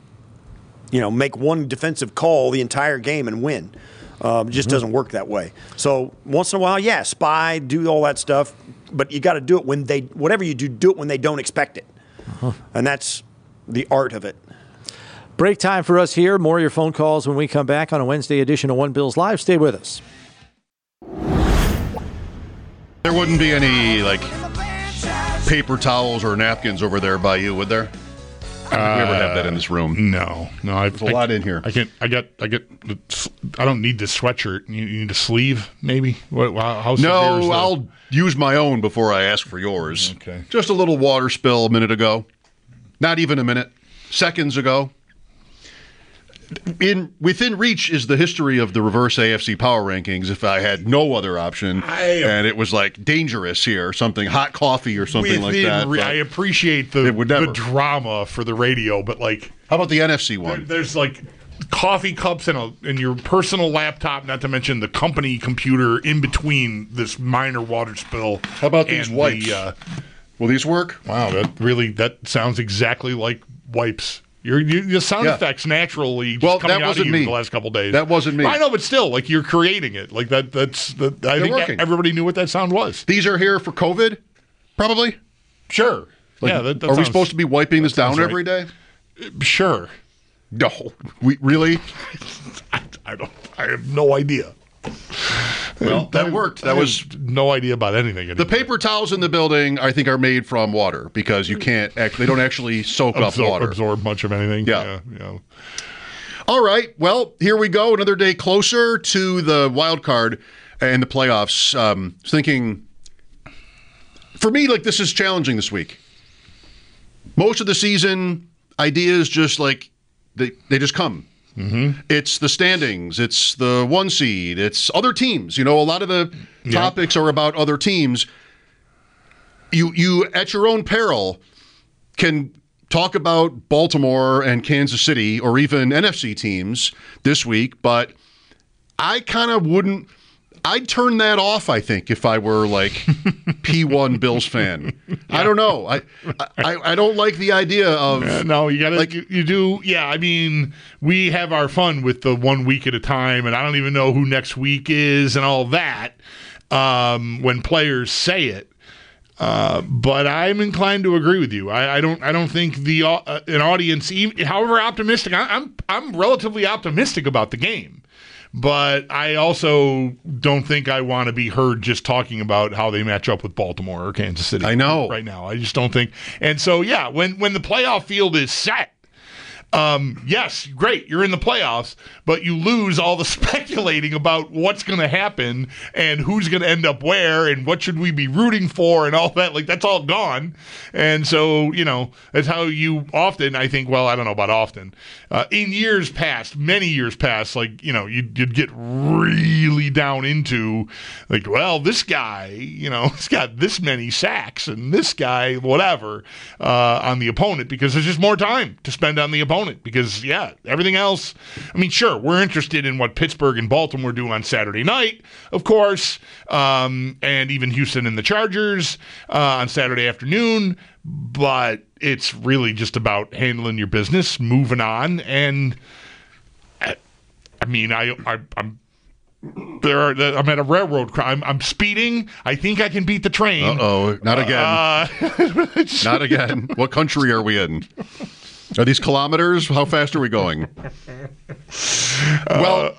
to, make one defensive call the entire game and win. It just doesn't work that way. So once in a while, spy, do all that stuff, but you got to do it whatever you do it when they don't expect it. And that's the art of it. Break time for us here. More of your phone calls when we come back on a Wednesday edition of One Bills Live. Stay with us. There wouldn't be any paper towels or napkins over there by you, would there? I don't think we ever have that in this room. No. There's a lot in here. I don't need the sweatshirt. You need a sleeve, maybe. How severe is that? I'll use my own before I ask for yours. Okay. Just a little water spill a minute ago. Not even a minute. Seconds ago. Within reach is the history of the reverse AFC power rankings if I had no other option and it was dangerous here, something hot coffee or something like that. I appreciate the drama for the radio, but how about the NFC one? There's coffee cups and your personal laptop, not to mention the company computer in between this minor water spill. How about these wipes? Will these work? Wow, that sounds exactly like wipes. Your sound effects naturally just coming out of you the last couple days. That wasn't me. I know, but still, like you're creating it. Like that's I think working. Everybody knew what that sound was. These are here for COVID, probably. Sure. Like, yeah. That are we supposed to be wiping this down every day? Sure. No. We really? I have no idea. Well, that worked. That was no idea about anything anymore. The paper towels in the building, I think, are made from water because you can't. They don't actually soak up water, absorb much of anything. Yeah. All right. Well, here we go. Another day closer to the wild card and the playoffs. Thinking, for me, like this is challenging this week. Most of the season, ideas just like they just come. Mm-hmm. It's the standings. It's the 1 seed. It's other teams. A lot of the topics are about other teams. You at your own peril can talk about Baltimore and Kansas City or even NFC teams this week, but I kind of wouldn't. I'd turn that off, I think, if I were like P1 Bills fan. Yeah. I don't know. I don't like the idea of no. You gotta you do. Yeah, I mean, we have our fun with the 1 week at a time, and I don't even know who next week is and all that when players say it. But I'm inclined to agree with you. I don't think an audience, however optimistic, I'm relatively optimistic about the game. But I also don't think I want to be heard just talking about how they match up with Baltimore or Kansas City. I know. Right now. I just don't think. And so, yeah, when the playoff field is set, yes, great, you're in the playoffs, but you lose all the speculating about what's going to happen and who's going to end up where and what should we be rooting for and all that. Like, that's all gone. And so, that's how you often, I think, well, I don't know about often. In years past, many years past, like, you'd get really down into, like, well, this guy, he's got this many sacks and this guy, whatever, on the opponent because there's just more time to spend on the opponent. Because, everything else, I mean, sure, we're interested in what Pittsburgh and Baltimore do on Saturday night, of course, and even Houston and the Chargers on Saturday afternoon, but it's really just about handling your business, moving on, and I mean, I'm at a railroad. I'm speeding. I think I can beat the train. Uh-oh, not again. Not again. What country are we in? Are these kilometers? How fast are we going? Well,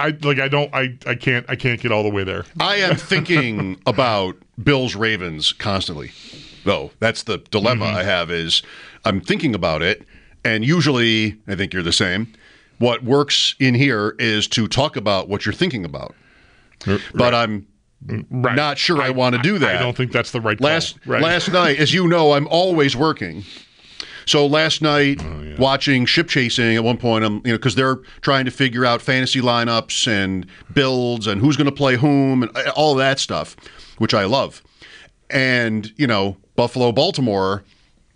I can't get all the way there. I am thinking about Bills Ravens constantly, though. That's the dilemma I have is I'm thinking about it, and usually I think you're the same. What works in here is to talk about what you're thinking about, but I'm not sure I want to do that. I don't think that's the right call. Last night, as you know, I'm always working. So last night, watching Ship Chasing, at one point, because they're trying to figure out fantasy lineups and builds and who's going to play whom and all that stuff, which I love. And, Buffalo, Baltimore,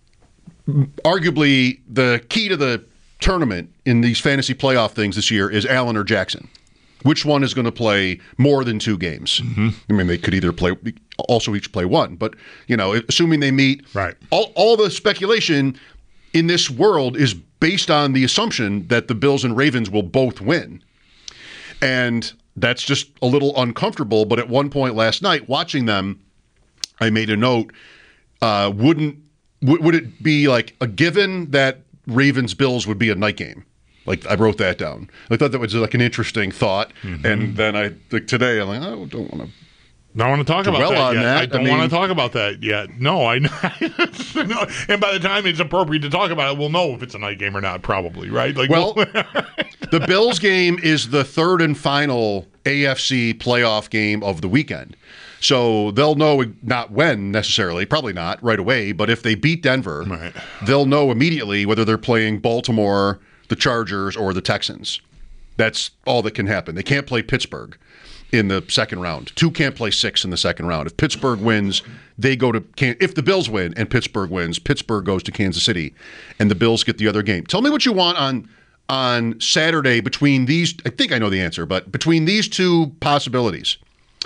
arguably the key to the tournament in these fantasy playoff things this year is Allen or Jackson. Which one is going to play more than 2 games? Mm-hmm. I mean, they could either each play 1, but, assuming they meet, right. All the speculation in this world is based on the assumption that the Bills and Ravens will both win. And that's just a little uncomfortable. But at one point last night, watching them, I made a note, would it be like a given that Ravens-Bills would be a night game? Like, I wrote that down. I thought that was like an interesting thought. Mm-hmm. And then today, I'm like, I don't want to. Don't want to talk about that yet. That. I don't want to talk about that yet. No, I know. And by the time it's appropriate to talk about it, we'll know if it's a night game or not, probably, right? Like, the Bills game is the third and final AFC playoff game of the weekend. So they'll know not when necessarily, probably not right away, but if they beat Denver, right, they'll know immediately whether they're playing Baltimore, the Chargers, or the Texans. That's all that can happen. They can't play Pittsburgh in the second round. 2 can't play 6 in the second round. If Pittsburgh wins, they go to if the Bills win and Pittsburgh wins, Pittsburgh goes to Kansas City, and the Bills get the other game. Tell me what you want on Saturday between these. I think I know the answer, but between these 2 possibilities,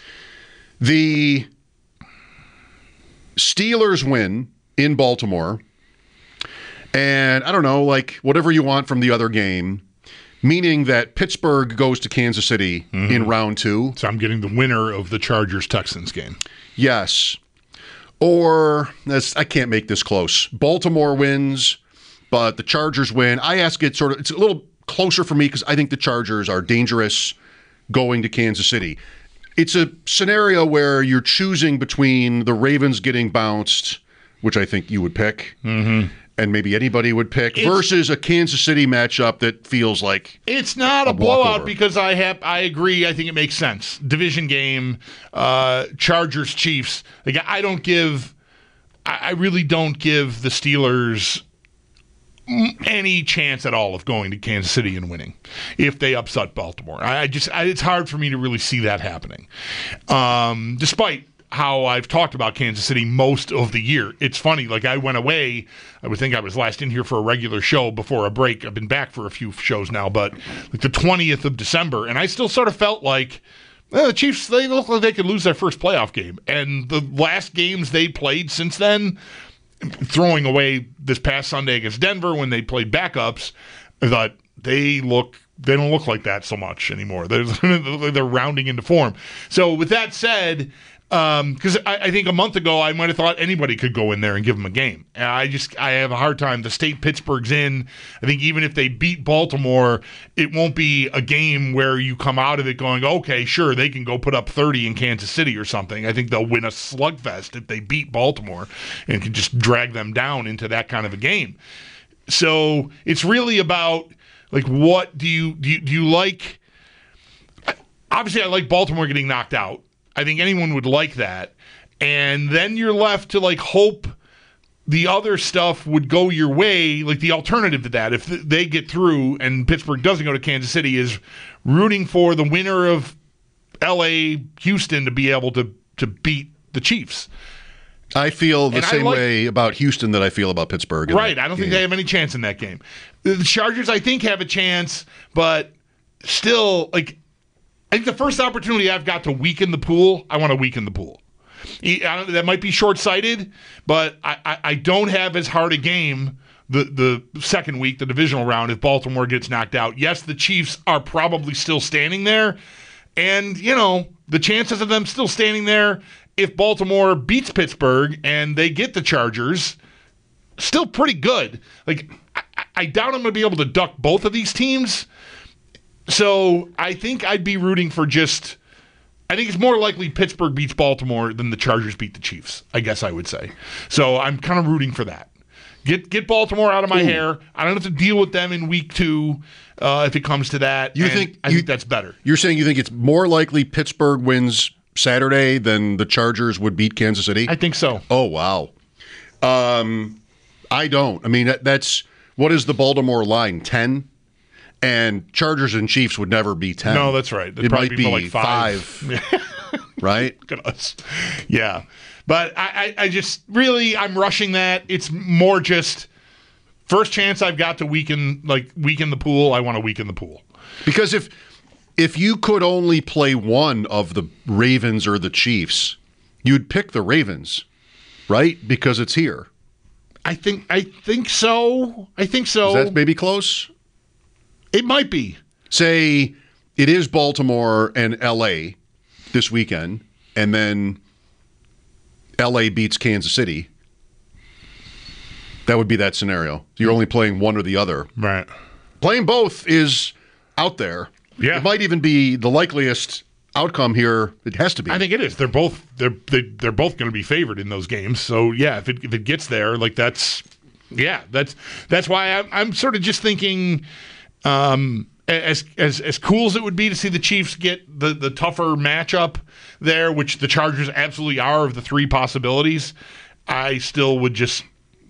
the Steelers win in Baltimore, And I don't know, like whatever you want from the other game, meaning that Pittsburgh goes to Kansas City in round 2. So I'm getting the winner of the Chargers-Texans game. Yes. Or, I can't make this close. Baltimore wins, but the Chargers win. I ask it it's a little closer for me because I think the Chargers are dangerous going to Kansas City. It's a scenario where you're choosing between the Ravens getting bounced, which I think you would pick, and maybe anybody would pick, versus a Kansas City matchup that feels like it's not a blowout because I agree. I think it makes sense. Division game, Chargers Chiefs. Like I really don't give the Steelers any chance at all of going to Kansas City and winning if they upset Baltimore. It's hard for me to really see that happening, despite how I've talked about Kansas City most of the year. It's funny, like I went away, I would think I was last in here for a regular show before a break. I've been back for a few shows now, but like the 20th of December, and I still sort of felt like the Chiefs, they look like they could lose their first playoff game. And the last games they played since then, throwing away this past Sunday against Denver when they played backups, I thought they don't look like that so much anymore. They're rounding into form. So with that said, because I think a month ago I might have thought anybody could go in there and give them a game. And I have a hard time. The state Pittsburgh's in. I think even if they beat Baltimore, it won't be a game where you come out of it going, okay, sure, they can go put up 30 in Kansas City or something. I think they'll win a slugfest if they beat Baltimore and can just drag them down into that kind of a game. So it's really about, like, what do you like? Obviously, I like Baltimore getting knocked out. I think anyone would like that. And then you're left to like hope the other stuff would go your way. Like the alternative to that, if they get through and Pittsburgh doesn't go to Kansas City, is rooting for the winner of L.A. Houston to be able to beat the Chiefs. I feel the same way about Houston that I feel about Pittsburgh. Right. I don't think they have any chance in that game. The Chargers, I think, have a chance, but still, like, I think the first opportunity I've got to weaken the pool, I want to weaken the pool. That might be short-sighted, but I don't have as hard a game the second week, the divisional round, if Baltimore gets knocked out. Yes, the Chiefs are probably still standing there, and, you know, the chances of them still standing there if Baltimore beats Pittsburgh and they get the Chargers, still pretty good. Like, I doubt I'm going to be able to duck both of these teams. So I think I'd be rooting for I think it's more likely Pittsburgh beats Baltimore than the Chargers beat the Chiefs, I guess I would say. So I'm kind of rooting for that. Get Baltimore out of my hair. I don't have to deal with them in week 2 if it comes to that. I think that's better. You're saying you think it's more likely Pittsburgh wins Saturday than the Chargers would beat Kansas City? I think so. Oh, wow. I don't. I mean, that's what is the Baltimore line, 10? And Chargers and Chiefs would never be 10. No, that's right. It might be like 5. Right? Look at us. Yeah. But I just really, I'm rushing that. It's more just first chance I've got to weaken the pool, I want to weaken the pool. Because if you could only play one of the Ravens or the Chiefs, you'd pick the Ravens, right? Because it's here. I think so. Is that maybe close? It might be. Say it is Baltimore and L.A. this weekend, and then L.A. beats Kansas City. That would be that scenario. You're only playing one or the other. Right. Playing both is out there. Yeah. It might even be the likeliest outcome here. It has to be. I think it is. They're both going to be favored in those games. So yeah, if it gets there, like that's why I'm sort of just thinking. As cool as it would be to see the Chiefs get the tougher matchup there, which the Chargers absolutely are of the 3 possibilities, I still would just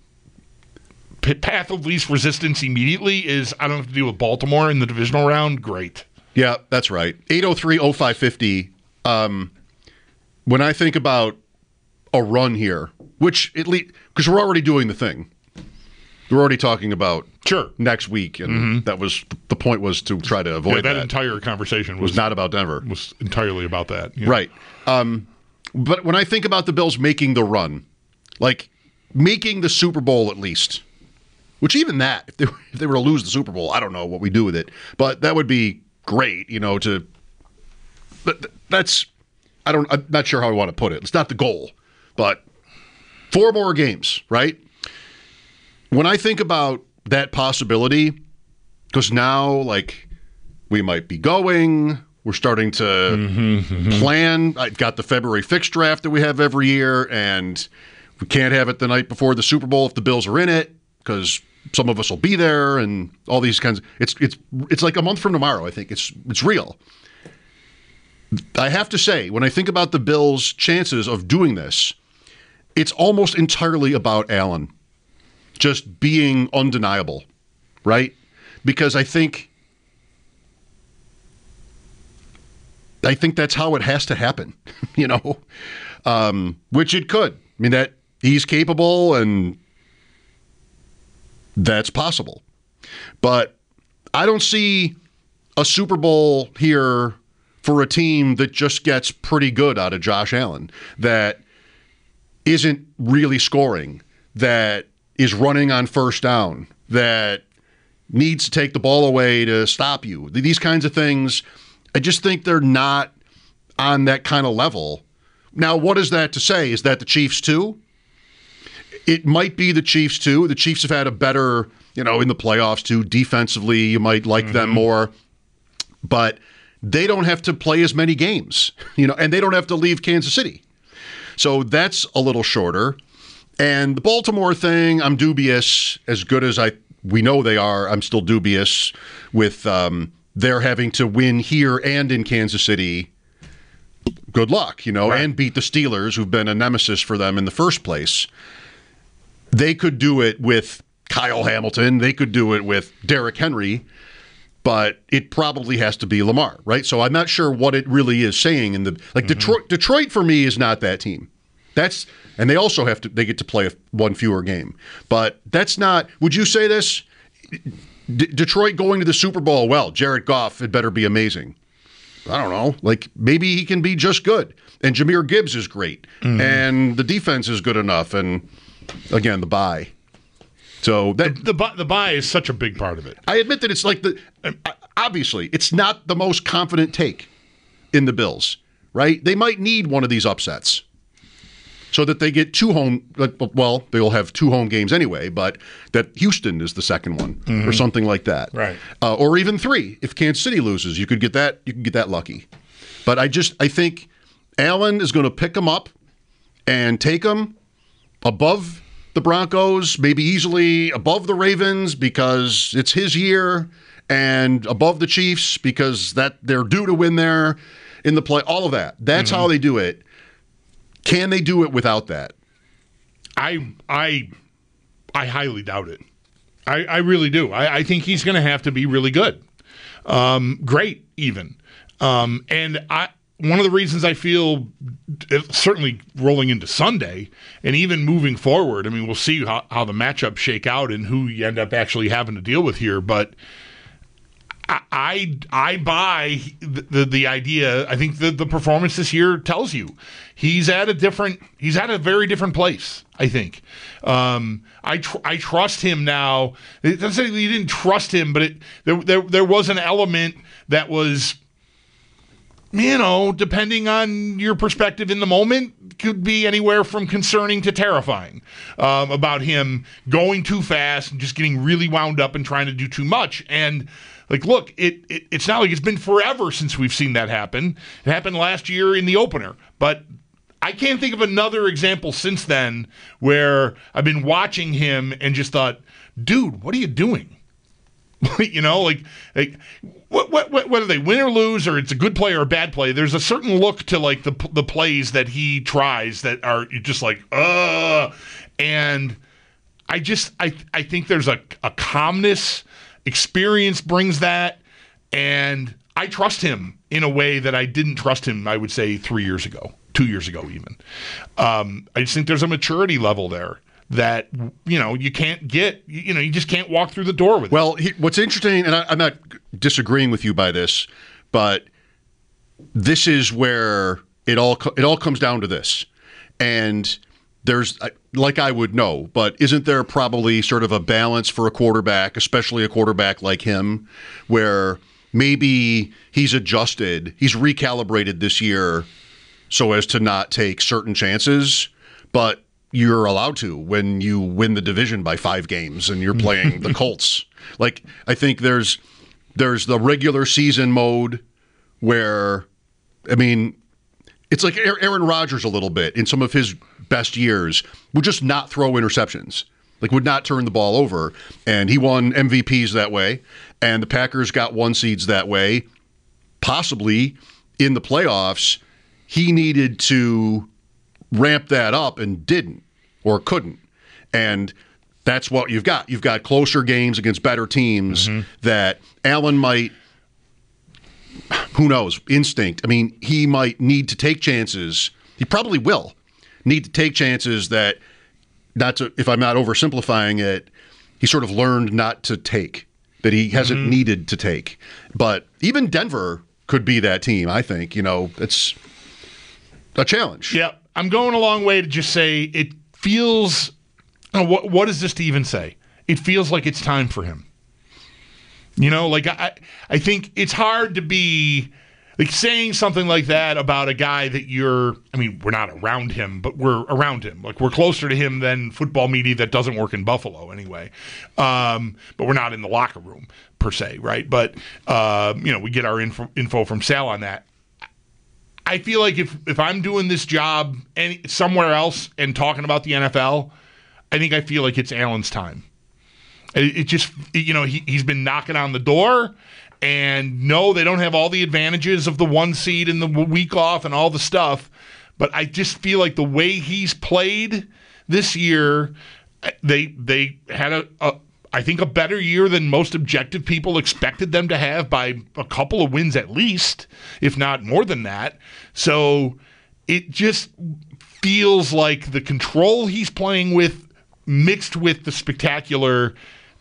path of least resistance immediately is I don't have to deal with Baltimore in the divisional round. Great. Yeah, that's right. 803-0550. When I think about a run here, which at least because we're already doing the thing. We're already talking about next week, and that was the point was to try to avoid that. That entire conversation was not about Denver. Was entirely about that. Yeah. Right. But when I think about the Bills making the run, like making the Super Bowl at least, which even that, if they were to lose the Super Bowl, I don't know what we do with it. But that would be great, but that's, I'm not sure how I want to put it. It's not the goal, but 4 more games, right? When I think about that possibility, because now, we might be going, we're starting to plan. I've got the February fixed draft that we have every year, and we can't have it the night before the Super Bowl if the Bills are in it, because some of us will be there, and all these kinds of, it's like a month from tomorrow, I think. It's real. I have to say, when I think about the Bills' chances of doing this, it's almost entirely about Allen just being undeniable, right? Because I think that's how it has to happen, which it could. I mean, that he's capable and that's possible. But I don't see a Super Bowl here for a team that just gets pretty good out of Josh Allen, that isn't really scoring, that is running on first down, that needs to take the ball away to stop you. These kinds of things, I just think they're not on that kind of level. Now, what is that to say? Is that the Chiefs too? It might be the Chiefs too. The Chiefs have had a better, in the playoffs too. Defensively, you might like them more. But they don't have to play as many games, and they don't have to leave Kansas City. So that's a little shorter. And the Baltimore thing, I'm dubious. As good as we know they are, I'm still dubious with their having to win here and in Kansas City. Good luck, and beat the Steelers, who've been a nemesis for them in the first place. They could do it with Kyle Hamilton. They could do it with Derrick Henry. But it probably has to be Lamar, right? So I'm not sure what it really is saying in the Detroit for me is not that team. And they also they get to play one fewer game. But that's not. Would you say this? Detroit going to the Super Bowl? Well, Jared Goff had better be amazing. I don't know. Maybe he can be just good. And Jahmyr Gibbs is great, and the defense is good enough. And again, the bye. So the bye is such a big part of it. I admit that it's obviously it's not the most confident take in the Bills, right? They might need one of these upsets so that they get 2 home. Well, they'll have 2 home games anyway, but that Houston is the second one or something like that, right? Or even 3 if Kansas City loses, you could get that. You can get that lucky. But I think Allen is going to pick them up and take them above the Broncos, maybe easily above the Ravens because it's his year, and above the Chiefs because they're due to win there in the play. All of that. That's how they do it. Can they do it without that? I highly doubt it. I really do. I think he's going to have to be really good, great even. And one of the reasons I feel, certainly rolling into Sunday and even moving forward, I mean, we'll see how the matchups shake out and who you end up actually having to deal with here. But I buy the idea. I think the performance this year tells you he's at a very different place. I think I trust him now. It doesn't say you didn't trust him, but there was an element that was, depending on your perspective in the moment, could be anywhere from concerning to terrifying about him going too fast and just getting really wound up and trying to do too much. And look, it's not like it's been forever since we've seen that happen. It happened last year in the opener, but I can't think of another example since then where I've been watching him and just thought, dude, what are you doing? Whether they win or lose, or it's a good play or a bad play, there's a certain look to the plays that he tries that are just and I think there's a calmness. Experience brings that, and I trust him in a way that I didn't trust him, I would say 3 years ago, 2 years ago even. I just think there's a maturity level there that you can't get. You just can't walk through the door with it. Well, what's interesting, and I'm not disagreeing with you by this, but this is where it all comes down to this. And like I would know, but isn't there probably sort of a balance for a quarterback, especially a quarterback like him, where maybe he's adjusted, he's recalibrated this year so as to not take certain chances, but you're allowed to when you win the division by 5 games and you're playing the Colts. Like, I think there's the regular season mode where, I mean, it's like Aaron Rodgers a little bit in some of his best years would just not throw interceptions, like would not turn the ball over. And he won MVPs that way. And the Packers got 1 seeds that way. Possibly in the playoffs, he needed to ramp that up and didn't or couldn't. And that's what you've got. You've got closer games against better teams that Allen might, who knows, instinct. I mean, he might need to take chances. He probably will need to take chances that, not to, if I'm not oversimplifying it, he sort of learned not to take, that he hasn't needed to take. But even Denver could be that team, I think. You know, it's a challenge. Yeah, I'm going a long way to just say it feels, what is this to even say? It feels like it's time for him. You know, like I think it's hard to be like saying something like that about a guy that we're not around him, but we're around him. Like, we're closer to him than football media that doesn't work in Buffalo anyway. But we're not in the locker room per se, right? But, we get our info from Sal on that. I feel like if I'm doing this job somewhere else and talking about the NFL, I feel like it's Allen's time. It just, he's been knocking on the door, and no, they don't have all the advantages of the 1 seed and the week off and all the stuff, but I just feel like the way he's played this year, they had I think a better year than most objective people expected them to have by a couple of wins at least, if not more than that. So it just feels like the control he's playing with mixed with the spectacular.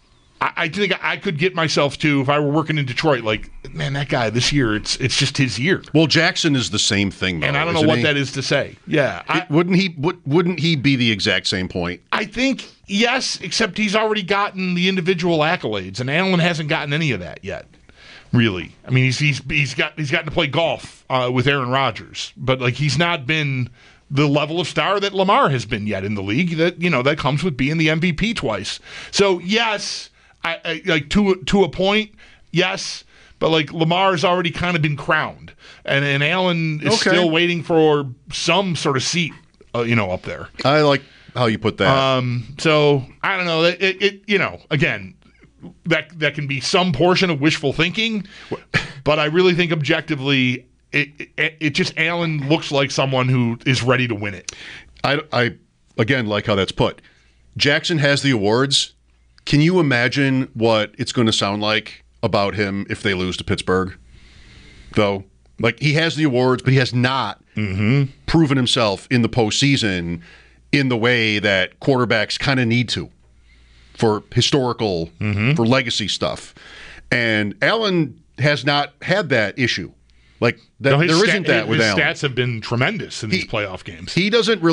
I think I could get myself to, if I were working in Detroit, like, man, that guy this year, it's just his year. Well, Jackson is the same thing, though, and I don't know what that is to say. Yeah, wouldn't he be the exact same point? I think yes, except he's already gotten the individual accolades, and Allen hasn't gotten any of that yet. Really, I mean, he's gotten to play golf with Aaron Rodgers, but like he's not been the level of star that Lamar has been yet in the league. That comes with being the MVP twice. So yes. I like to a point, yes, but like Lamar's already kind of been crowned, and Allen is still waiting for some sort of seat, up there. I like how you put that. So I don't know. Again, that can be some portion of wishful thinking, but I really think objectively, it just Allen looks like someone who is ready to win it. I again like how that's put. Jackson has the awards. Can you imagine what it's going to sound like about him if they lose to Pittsburgh? Though, like, he has the awards, but he has not proven himself in the postseason in the way that quarterbacks kind of need to for historical, for legacy stuff. And Allen has not had that issue. Like, there isn't that with Allen. His stats have been tremendous in these playoff games. He doesn't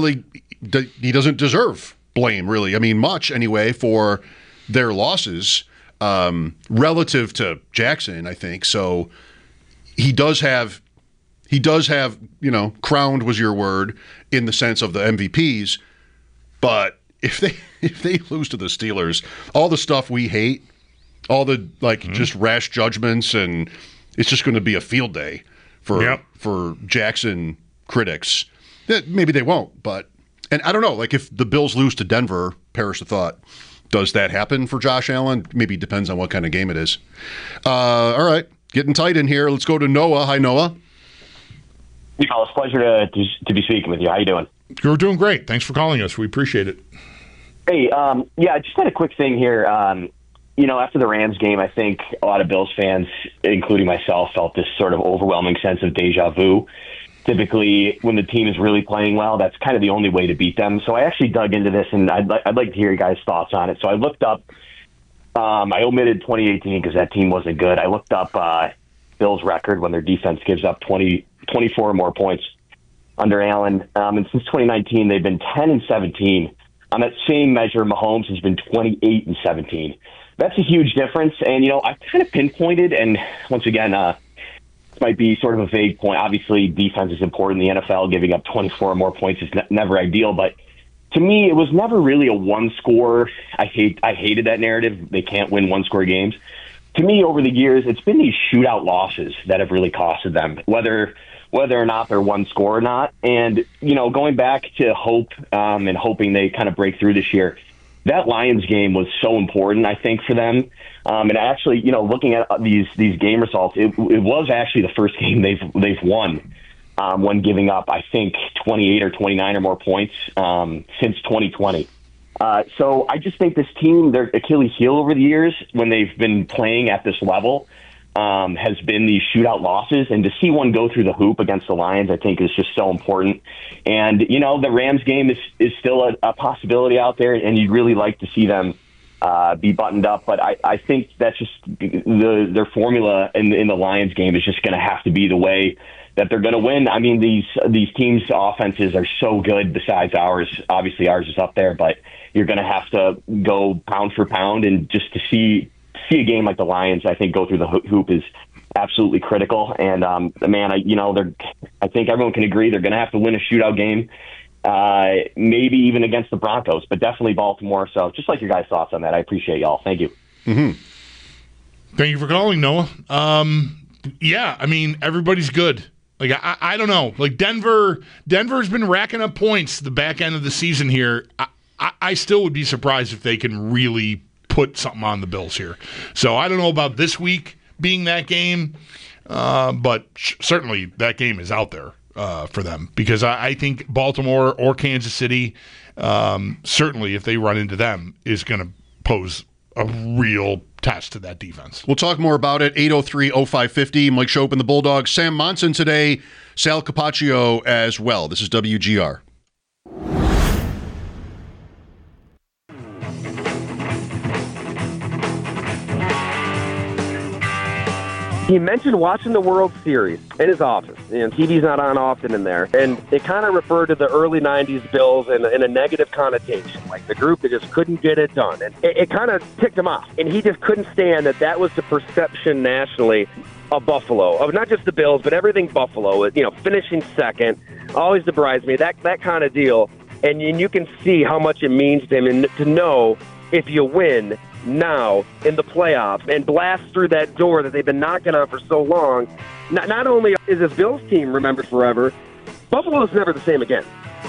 deserve blame, really. I mean, much anyway, for their losses relative to Jackson, I think. So he does have, crowned was your word in the sense of the MVPs. But if they lose to the Steelers, all the stuff we hate, all the just rash judgments, and it's just going to be a field day for Jackson critics. Maybe they won't, and I don't know. Like, if the Bills lose to Denver, perish the thought. Does that happen for Josh Allen? Maybe it depends on what kind of game it is. All right, getting tight in here. Let's go to Noah. Hi, Noah. Hey, Paul, it's a pleasure to be speaking with you. How you doing? You're doing great. Thanks for calling us. We appreciate it. Hey, I just had a quick thing here. After the Rams game, I think a lot of Bills fans, including myself, felt this sort of overwhelming sense of deja vu. Typically, when the team is really playing well, that's kind of the only way to beat them. So I actually dug into this, and I'd like to hear your guys' thoughts on it. So I looked up, I omitted 2018 because that team wasn't good. I looked up Bills' record when their defense gives up 24 or more points under Allen. And since 2019, they've been 10-17 On that same measure, Mahomes has been 28-17. That's a huge difference. And, I kind of pinpointed, and once again, this might be sort of a vague point. Obviously, defense is important in the NFL. Giving up 24 or more points is never ideal. But to me, it was never really a one-score. I hated that narrative. They can't win one-score games. To me, over the years, it's been these shootout losses that have really costed them, whether or not they're one score or not. And, going back to hope and hoping they kind of break through this year, that Lions game was so important, I think, for them. And actually, looking at these game results, it was actually the first game they've won when giving up, I think, 28 or 29 or more points since 2020. So I just think this team, their Achilles heel over the years when they've been playing at this level has been these shootout losses. And to see one go through the hoop against the Lions, I think is just so important. And, the Rams game is still a possibility out there, and you'd really like to see them be buttoned up. But I think that's just their formula in the Lions game is just going to have to be the way that they're going to win. I mean, these teams' offenses are so good besides ours. Obviously, ours is up there, but you're going to have to go pound for pound, and just to see a game like the Lions, I think, go through the hoop is absolutely critical. And man, I think everyone can agree they're going to have to win a shootout game, maybe even against the Broncos, but definitely Baltimore. So just like your guys' thoughts on that, I appreciate y'all. Thank you. Mm-hmm. Thank you for calling, Noah. Yeah, I mean, everybody's good. Like, I don't know. Like, Denver's been racking up points the back end of the season here. I still would be surprised if they can really put something on the Bills here. So I don't know about this week being that game, but certainly that game is out there for them, because I think Baltimore or Kansas City, certainly if they run into them, is going to pose a real test to that defense. We'll talk more about it. 803-0550. Mike Schopp and the Bulldogs. Sam Monson today. Sal Capaccio as well. This is WGR. He mentioned watching the World Series in his office. TV's not on often in there. And it kind of referred to the early 90s Bills in a negative connotation, like the group that just couldn't get it done. And it kind of ticked him off. And he just couldn't stand that was the perception nationally of Buffalo, of not just the Bills, but everything Buffalo, finishing second, always the bridesmaid, that kind of deal. And you can see how much it means to him, and to know if you win now in the playoffs and blast through that door that they've been knocking on for so long. Not only is this Bills team remembered forever, Buffalo is never the same again.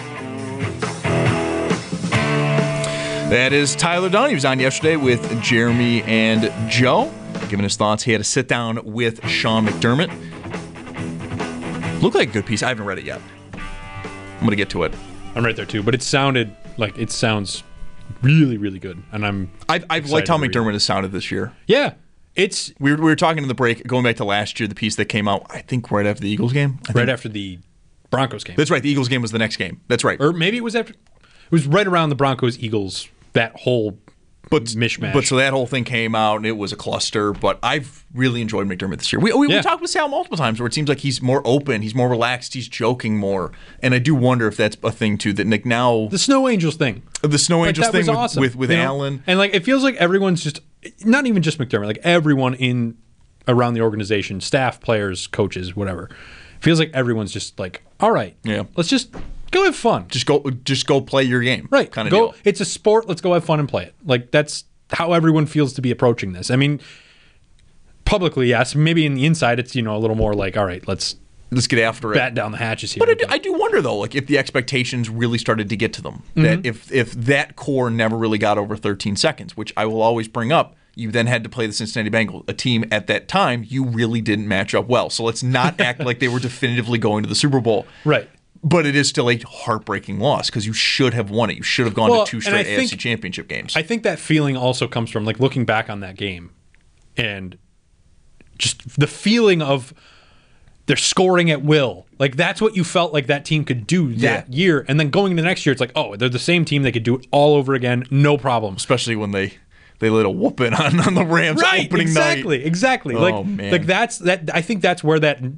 That is Tyler Dunne. He was on yesterday with Jeremy and Joe, giving his thoughts. He had a sit down with Sean McDermott. Looked like a good piece. I haven't read it yet. I'm going to get to it. I'm right there too, but it sounds really, really good, and I've liked how McDermott has sounded this year. Yeah, we were talking in the break, going back to last year, the piece that came out, I think right after the Eagles game, after the Broncos game. That's right. The Eagles game was the next game. That's right, or maybe it was after. It was right around the Broncos Eagles. That whole mishmash. But so that whole thing came out, and it was a cluster. But I've really enjoyed McDermott this year. We talked with Sal multiple times where it seems like he's more open, he's more relaxed, he's joking more. And I do wonder if that's a thing too, that Nick now the Snow Angels thing. The Snow Angels thing was awesome, with you know? Allen. And it feels like everyone's just, not even just McDermott, like everyone around the organization, staff, players, coaches, whatever. Feels like everyone's just like, all right, let's just go have fun. Just go play your game. Right. Kind of deal. It's a sport. Let's go have fun and play it. Like, that's how everyone feels to be approaching this. I mean, publicly, yes. Maybe in the inside, it's, a little more like, all right, let's get after it. Bat down the hatches here. But I do wonder, though, like if the expectations really started to get to them, that if that core never really got over 13 seconds, which I will always bring up, you then had to play the Cincinnati Bengals, a team at that time you really didn't match up well. So let's not act like they were definitively going to the Super Bowl. Right. But it is still a heartbreaking loss because you should have won it. You should have gone to 2 straight AFC Championship games. I think that feeling also comes from looking back on that game and just the feeling of they're scoring at will. That's what you felt like that team could do that year. And then going into the next year, it's like, oh, they're the same team. They could do it all over again. No problem. Especially when they lit a whooping on the Rams opening night. Exactly. Oh, man. I think that's where that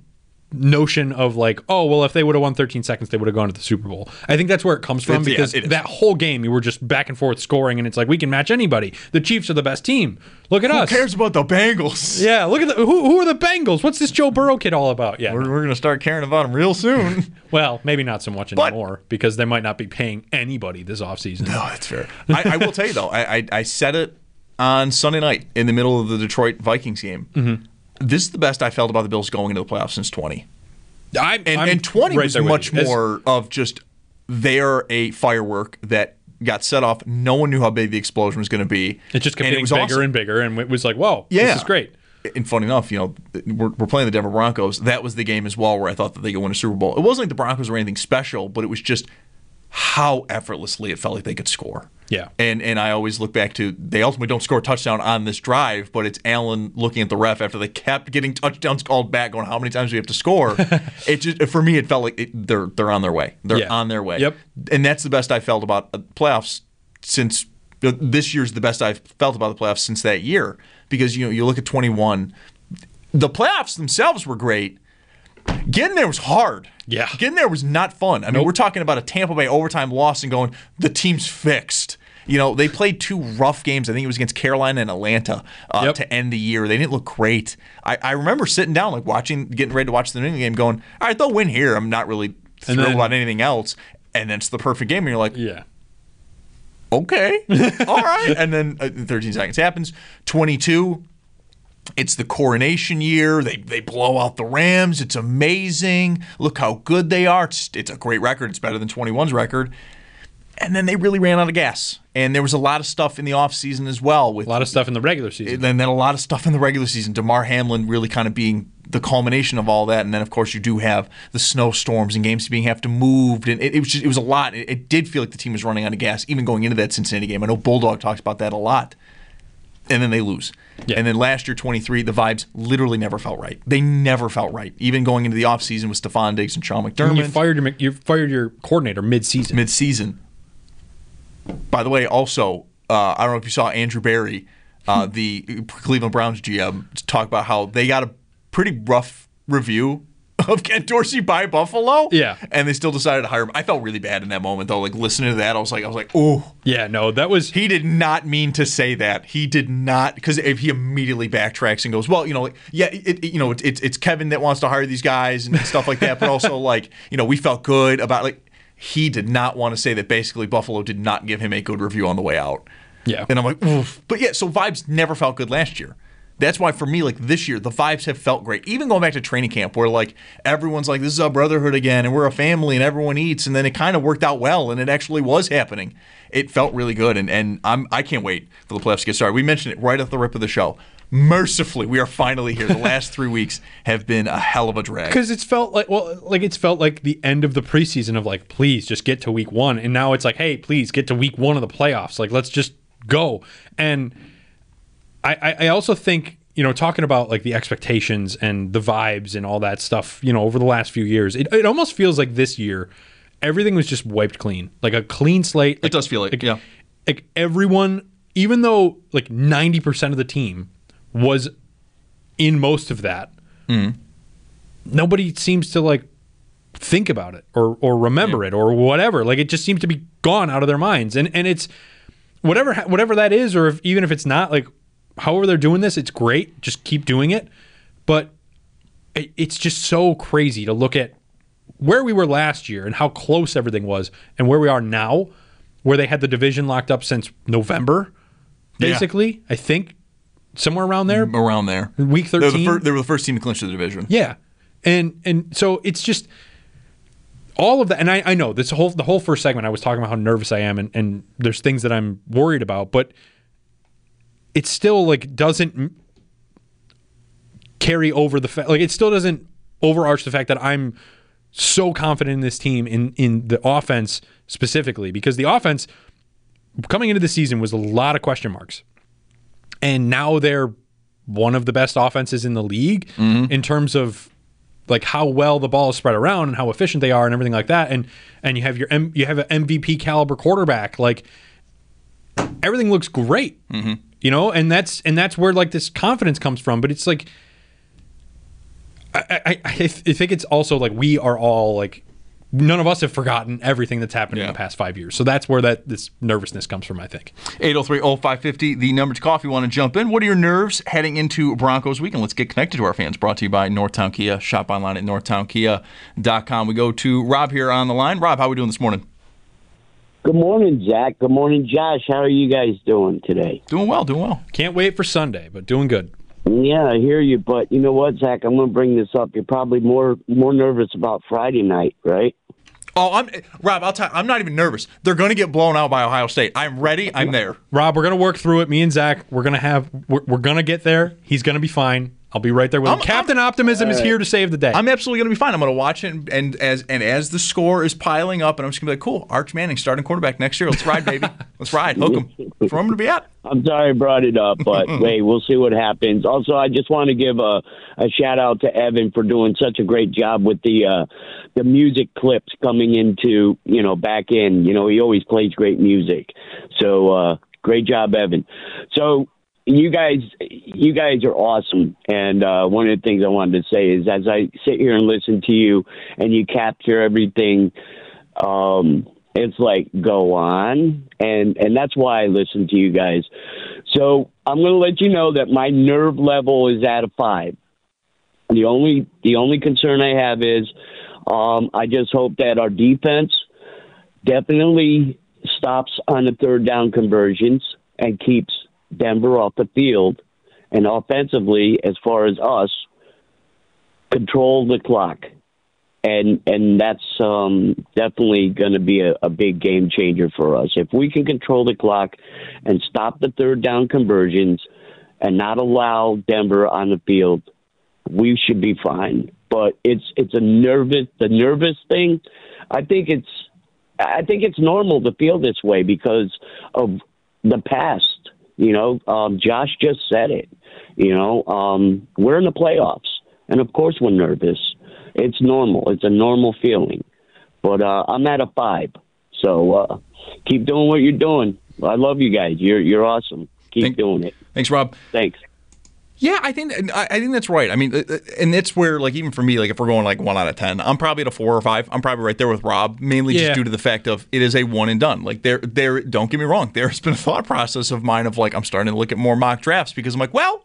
notion of like, oh, well, if they would have won 13 seconds, they would have gone to the Super Bowl. I think that's where it comes from because that whole game, you were just back and forth scoring, and it's like, we can match anybody. The Chiefs are the best team. Look at us. Who cares about the Bengals? Yeah, look at who are the Bengals? What's this Joe Burrow kid all about? Yeah, we're going to start caring about them real soon. Well, maybe not so much anymore because they might not be paying anybody this offseason. No, that's fair. I will tell you, though, I said it on Sunday night in the middle of the Detroit Vikings game. Mm-hmm. This is the best I felt about the Bills going into the playoffs since 20. I'm 20 right was there with much you. more of just they're a firework that got set off. No one knew how big the explosion was going to be. It just kept getting bigger and bigger, and it was like, whoa, Yeah. this is great. And funny enough, we're playing the Denver Broncos. That was the game as well where I thought that they could win a Super Bowl. It wasn't like the Broncos were anything special, but it was just how effortlessly it felt like they could score. Yeah. And I always look back to they ultimately don't score a touchdown on this drive, but it's Allen looking at the ref after they kept getting touchdowns called back, going, how many times do we have to score? It just, for me, it felt like they're on their way. They're on their way. Yep. And that's the best I felt about playoffs since this year's the best I've felt about the playoffs since that year. Because you look at 21, the playoffs themselves were great. Getting there was hard. Yeah. Getting there was not fun. I mean, we're talking about a Tampa Bay overtime loss and going, the team's fixed. They played 2 rough games. I think it was against Carolina and Atlanta to end the year. They didn't look great. I remember sitting down, getting ready to watch the New England game, going, all right, they'll win here. I'm not really thrilled about anything else. And then it's the perfect game, and you're like, yeah. Okay. All right. And then 13 seconds happens. 22. It's the coronation year. They blow out the Rams. It's amazing. Look how good they are. It's a great record. It's better than 21's record. And then they really ran out of gas. And there was a lot of stuff in the offseason as well. With a lot of stuff in the regular season. And then a lot of stuff in the regular season. DeMar Hamlin really kind of being the culmination of all that. And then, of course, you do have the snowstorms and games being have to move. And it was a lot. It did feel like the team was running out of gas, even going into that Cincinnati game. I know Bulldog talks about that a lot. And then they lose. Yeah. And then last year, 23, the vibes literally never felt right. They never felt right. Even going into the offseason with Stephon Diggs and Sean McDermott. You fired your coordinator mid-season. Mid-season. By the way, also, I don't know if you saw Andrew Berry, the Cleveland Browns GM, talk about how they got a pretty rough review of Ken Dorsey by Buffalo. Yeah. And they still decided to hire him. I felt really bad in that moment, though. Like, listening to that, I was like, oh. Yeah, no, that was... He did not mean to say that. He did not, because if he immediately backtracks and goes, well, it's Kevin that wants to hire these guys and stuff like that, but also, we felt good about, he did not want to say that basically Buffalo did not give him a good review on the way out. Yeah. And I'm like, oof. But yeah, so vibes never felt good last year. That's why for me, this year, the vibes have felt great. Even going back to training camp where everyone's like, this is our brotherhood again and we're a family and everyone eats. And then it kind of worked out well and it actually was happening. It felt really good. And I can't wait for the playoffs to get started. We mentioned it right at the rip of the show. Mercifully, we are finally here. The last 3 weeks have been a hell of a drag. Because it's felt like the end of the preseason of please just get to week 1. And now it's like, hey, please get to week 1 of the playoffs. Let's just go. And I also think, talking about the expectations and the vibes and all that stuff, over the last few years, it almost feels like this year, everything was just wiped clean. A clean slate. It does feel like, yeah. Everyone, even though 90% of the team was in most of that, nobody seems to think about it or remember it or whatever. It just seems to be gone out of their minds. And it's whatever that is, or even if it's not, however they're doing this, it's great. Just keep doing it. But it's just so crazy to look at where we were last year and how close everything was and where we are now, where they had the division locked up since November, basically. Yeah. I think somewhere around there. Around there. Week 13. They were the first team to clinch the division. Yeah. And so it's just all of that. And I know the whole first segment I was talking about how nervous I am and there's things that I'm worried about, but it still doesn't carry over the fact, it still doesn't overarch the fact that I'm so confident in this team in the offense specifically, because the offense coming into the season was a lot of question marks. And now they're one of the best offenses in the league in terms of how well the ball is spread around and how efficient they are and everything like that. And you have an MVP caliber quarterback. Everything looks great. And that's where this confidence comes from. But it's I think it's also like we are all like, none of us have forgotten everything that's happened in the past 5 years. So that's where this nervousness comes from, I think. 803-0550, the number to call if you want to jump in. What are your nerves heading into Broncos weekend? Let's get connected to our fans. Brought to you by Northtown Kia. Shop online at northtownkia.com. We go to Rob here on the line. Rob, how are we doing this morning? Good morning, Zach. Good morning, Josh. How are you guys doing today? Doing well. Can't wait for Sunday, but doing good. Yeah, I hear you. But you know what, Zach? I'm going to bring this up. You're probably more nervous about Friday night, right? Oh, Rob, I'll tell you, I'm not even nervous. They're going to get blown out by Ohio State. I'm ready. I'm there. Rob, we're going to work through it. Me and Zach, we're going to get there. He's going to be fine. I'll be right there with him. Captain Optimism is here to save the day. I'm absolutely going to be fine. I'm going to watch it, and as the score is piling up, and I'm just going to be like, cool, Arch Manning starting quarterback next year. Let's ride, baby. Let's ride. Hook him. That's where I'm going to be at. I'm sorry I brought it up, but wait, we'll see what happens. Also, I just want to give a shout out to Evan for doing such a great job with the music clips coming into, back in. He always plays great music. So great job, Evan. So you guys are awesome. And one of the things I wanted to say is as I sit here and listen to you and you capture everything, it's like, go on. And that's why I listen to you guys. So I'm going to let you know that my nerve level is at a 5. The only concern I have is I just hope that our defense definitely stops on the third down conversions and keeps Denver off the field. And offensively, as far as us, control the clock. And that's definitely going to be a big game changer for us. If we can control the clock and stop the third down conversions and not allow Denver on the field, we should be fine. But it's the nervous thing. I think it's normal to feel this way because of the past. Josh just said it. We're in the playoffs, and of course we're nervous. It's normal. It's a normal feeling. But I'm at a 5. So keep doing what you're doing. I love you guys. You're awesome. Keep doing it. Thanks, Rob. Thanks. Yeah, I think that's right. I mean, and that's where, like, even for me, like, if we're going like 1 out of 10, I'm probably at a 4 or 5. I'm probably right there with Rob, mainly just due to the fact of it is a one and done. Like, there. Don't get me wrong. There's been a thought process of mine of like I'm starting to look at more mock drafts because I'm like, well,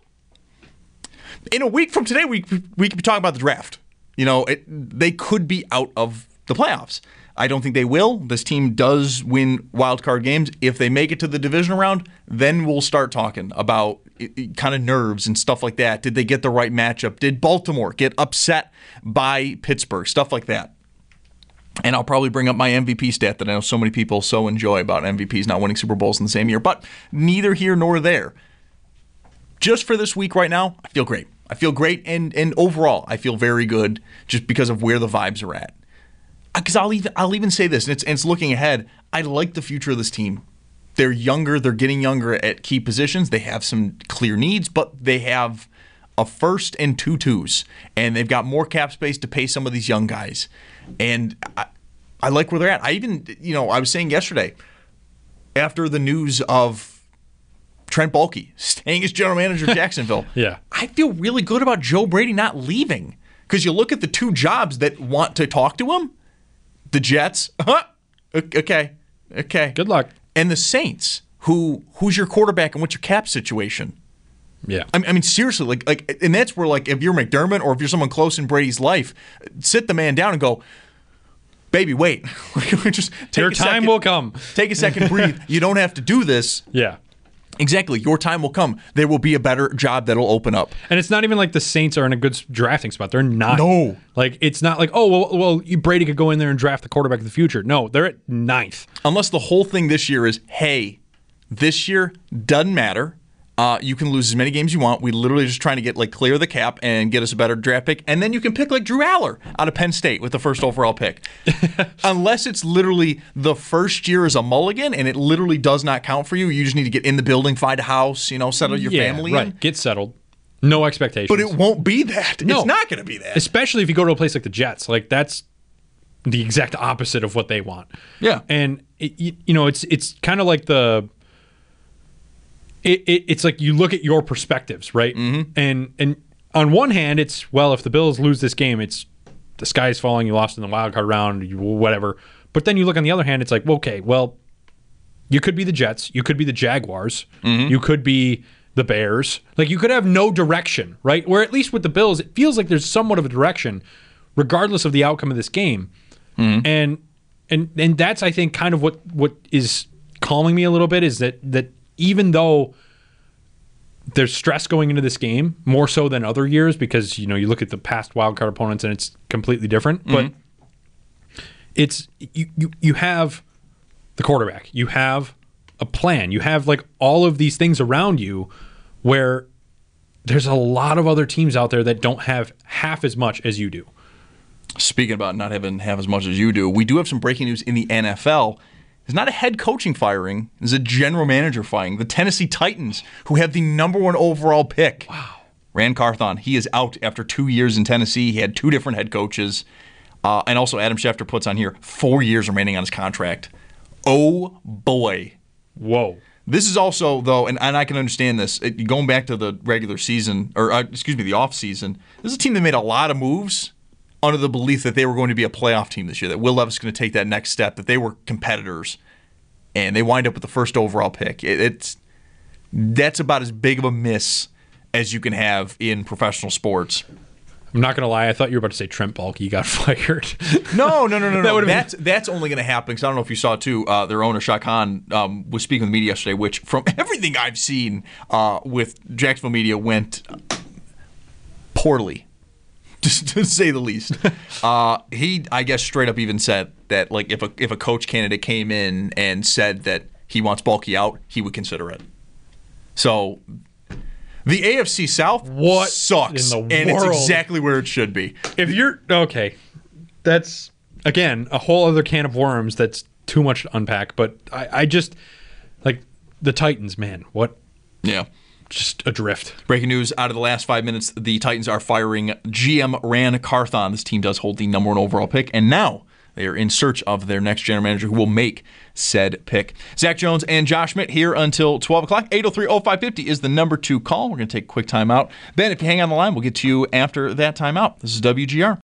in a week from today, we could be talking about the draft. They could be out of the playoffs. I don't think they will. This team does win wild card games. If they make it to the divisional round, then we'll start talking about kind of nerves and stuff like that. Did they get the right matchup? Did Baltimore get upset by Pittsburgh? Stuff like that. And I'll probably bring up my MVP stat that I know so many people so enjoy about MVPs not winning Super Bowls in the same year. But neither here nor there. Just for this week right now, I feel great. And overall, I feel very good just because of where the vibes are at. Because I'll even say this, and it's looking ahead. I like the future of this team. They're younger. They're getting younger at key positions. They have some clear needs, but they have a first and 2 twos, and they've got more cap space to pay some of these young guys. And I like where they're at. I was saying yesterday, after the news of Trent Baalke staying as general manager of Jacksonville, I feel really good about Joe Brady not leaving. Because you look at the 2 jobs that want to talk to him, the Jets, okay. Good luck. And the Saints, who's your quarterback and what's your cap situation? Yeah. I mean seriously, like, and that's where, like, if you're McDermott or if you're someone close in Brady's life, sit the man down and go, baby, wait. Just take your time will come. Take a second, breathe. You don't have to do this. Yeah. Exactly. Your time will come. There will be a better job that'll open up. And it's not even like the Saints are in a good drafting spot. They're not. No. Like, it's not like, well, Brady could go in there and draft the quarterback of the future. No, they're at 9th. Unless the whole thing this year is, hey, this year doesn't matter. You can lose as many games you want. We literally just trying to get, like, clear the cap and get us a better draft pick. And then you can pick, like, Drew Aller out of Penn State with the first overall pick. Unless it's literally the first year as a mulligan and it literally does not count for you. You just need to get in the building, find a house, settle your family in. Get settled. No expectations. But it won't be that. No. It's not going to be that. Especially if you go to a place like the Jets. Like, that's the exact opposite of what they want. Yeah. And, it's kind of like the... It's like you look at your perspectives, right? Mm-hmm. And on one hand, it's, well, if the Bills lose this game, it's the sky's falling, you lost in the wild card round, whatever. But then you look on the other hand, it's like, okay, well, you could be the Jets, you could be the Jaguars, you could be the Bears. Like, you could have no direction, right? Where at least with the Bills, it feels like there's somewhat of a direction, regardless of the outcome of this game. And that's, I think, kind of what is calming me a little bit, is that even though there's stress going into this game, more so than other years, because, you look at the past wildcard opponents and it's completely different. But it's you have the quarterback, you have a plan, you have like all of these things around you, where there's a lot of other teams out there that don't have half as much as you do. Speaking about not having half as much as you do, we do have some breaking news in the NFL. It's not a head coaching firing. It's a general manager firing. The Tennessee Titans, who have the number 1 overall pick. Wow. Ran Carthon, he is out after 2 years in Tennessee. He had 2 different head coaches. And also Adam Schefter puts on here 4 years remaining on his contract. Oh, boy. Whoa. This is also, though, and I can understand this, going back to the regular season, or the off season, this is a team that made a lot of moves under the belief that they were going to be a playoff team this year, that Will Levis is going to take that next step, that they were competitors, and they wind up with the first overall pick. That's about as big of a miss as you can have in professional sports. I'm not going to lie. I thought you were about to say Trent Baalke got fired. No. That's only going to happen, because I don't know if you saw, too, their owner, Shaq Khan, was speaking with the media yesterday, which, from everything I've seen with Jacksonville media, went poorly, to say the least. He, I guess, straight up even said that, like, if a coach candidate came in and said that he wants Baalke out, he would consider it. So the AFC South sucks, and it's exactly where it should be. If you're okay, that's again a whole other can of worms. That's too much to unpack. But I just like the Titans, man. What? Yeah. Just adrift. Breaking news out of the last 5 minutes, the Titans are firing GM Ran Carthon. This team does hold the number 1 overall pick, and now they are in search of their next general manager who will make said pick. Zach Jones and Josh Schmidt here until 12 o'clock. 803-0550 is the number to call. We're going to take a quick timeout. Ben, if you hang on the line, we'll get to you after that timeout. This is WGR.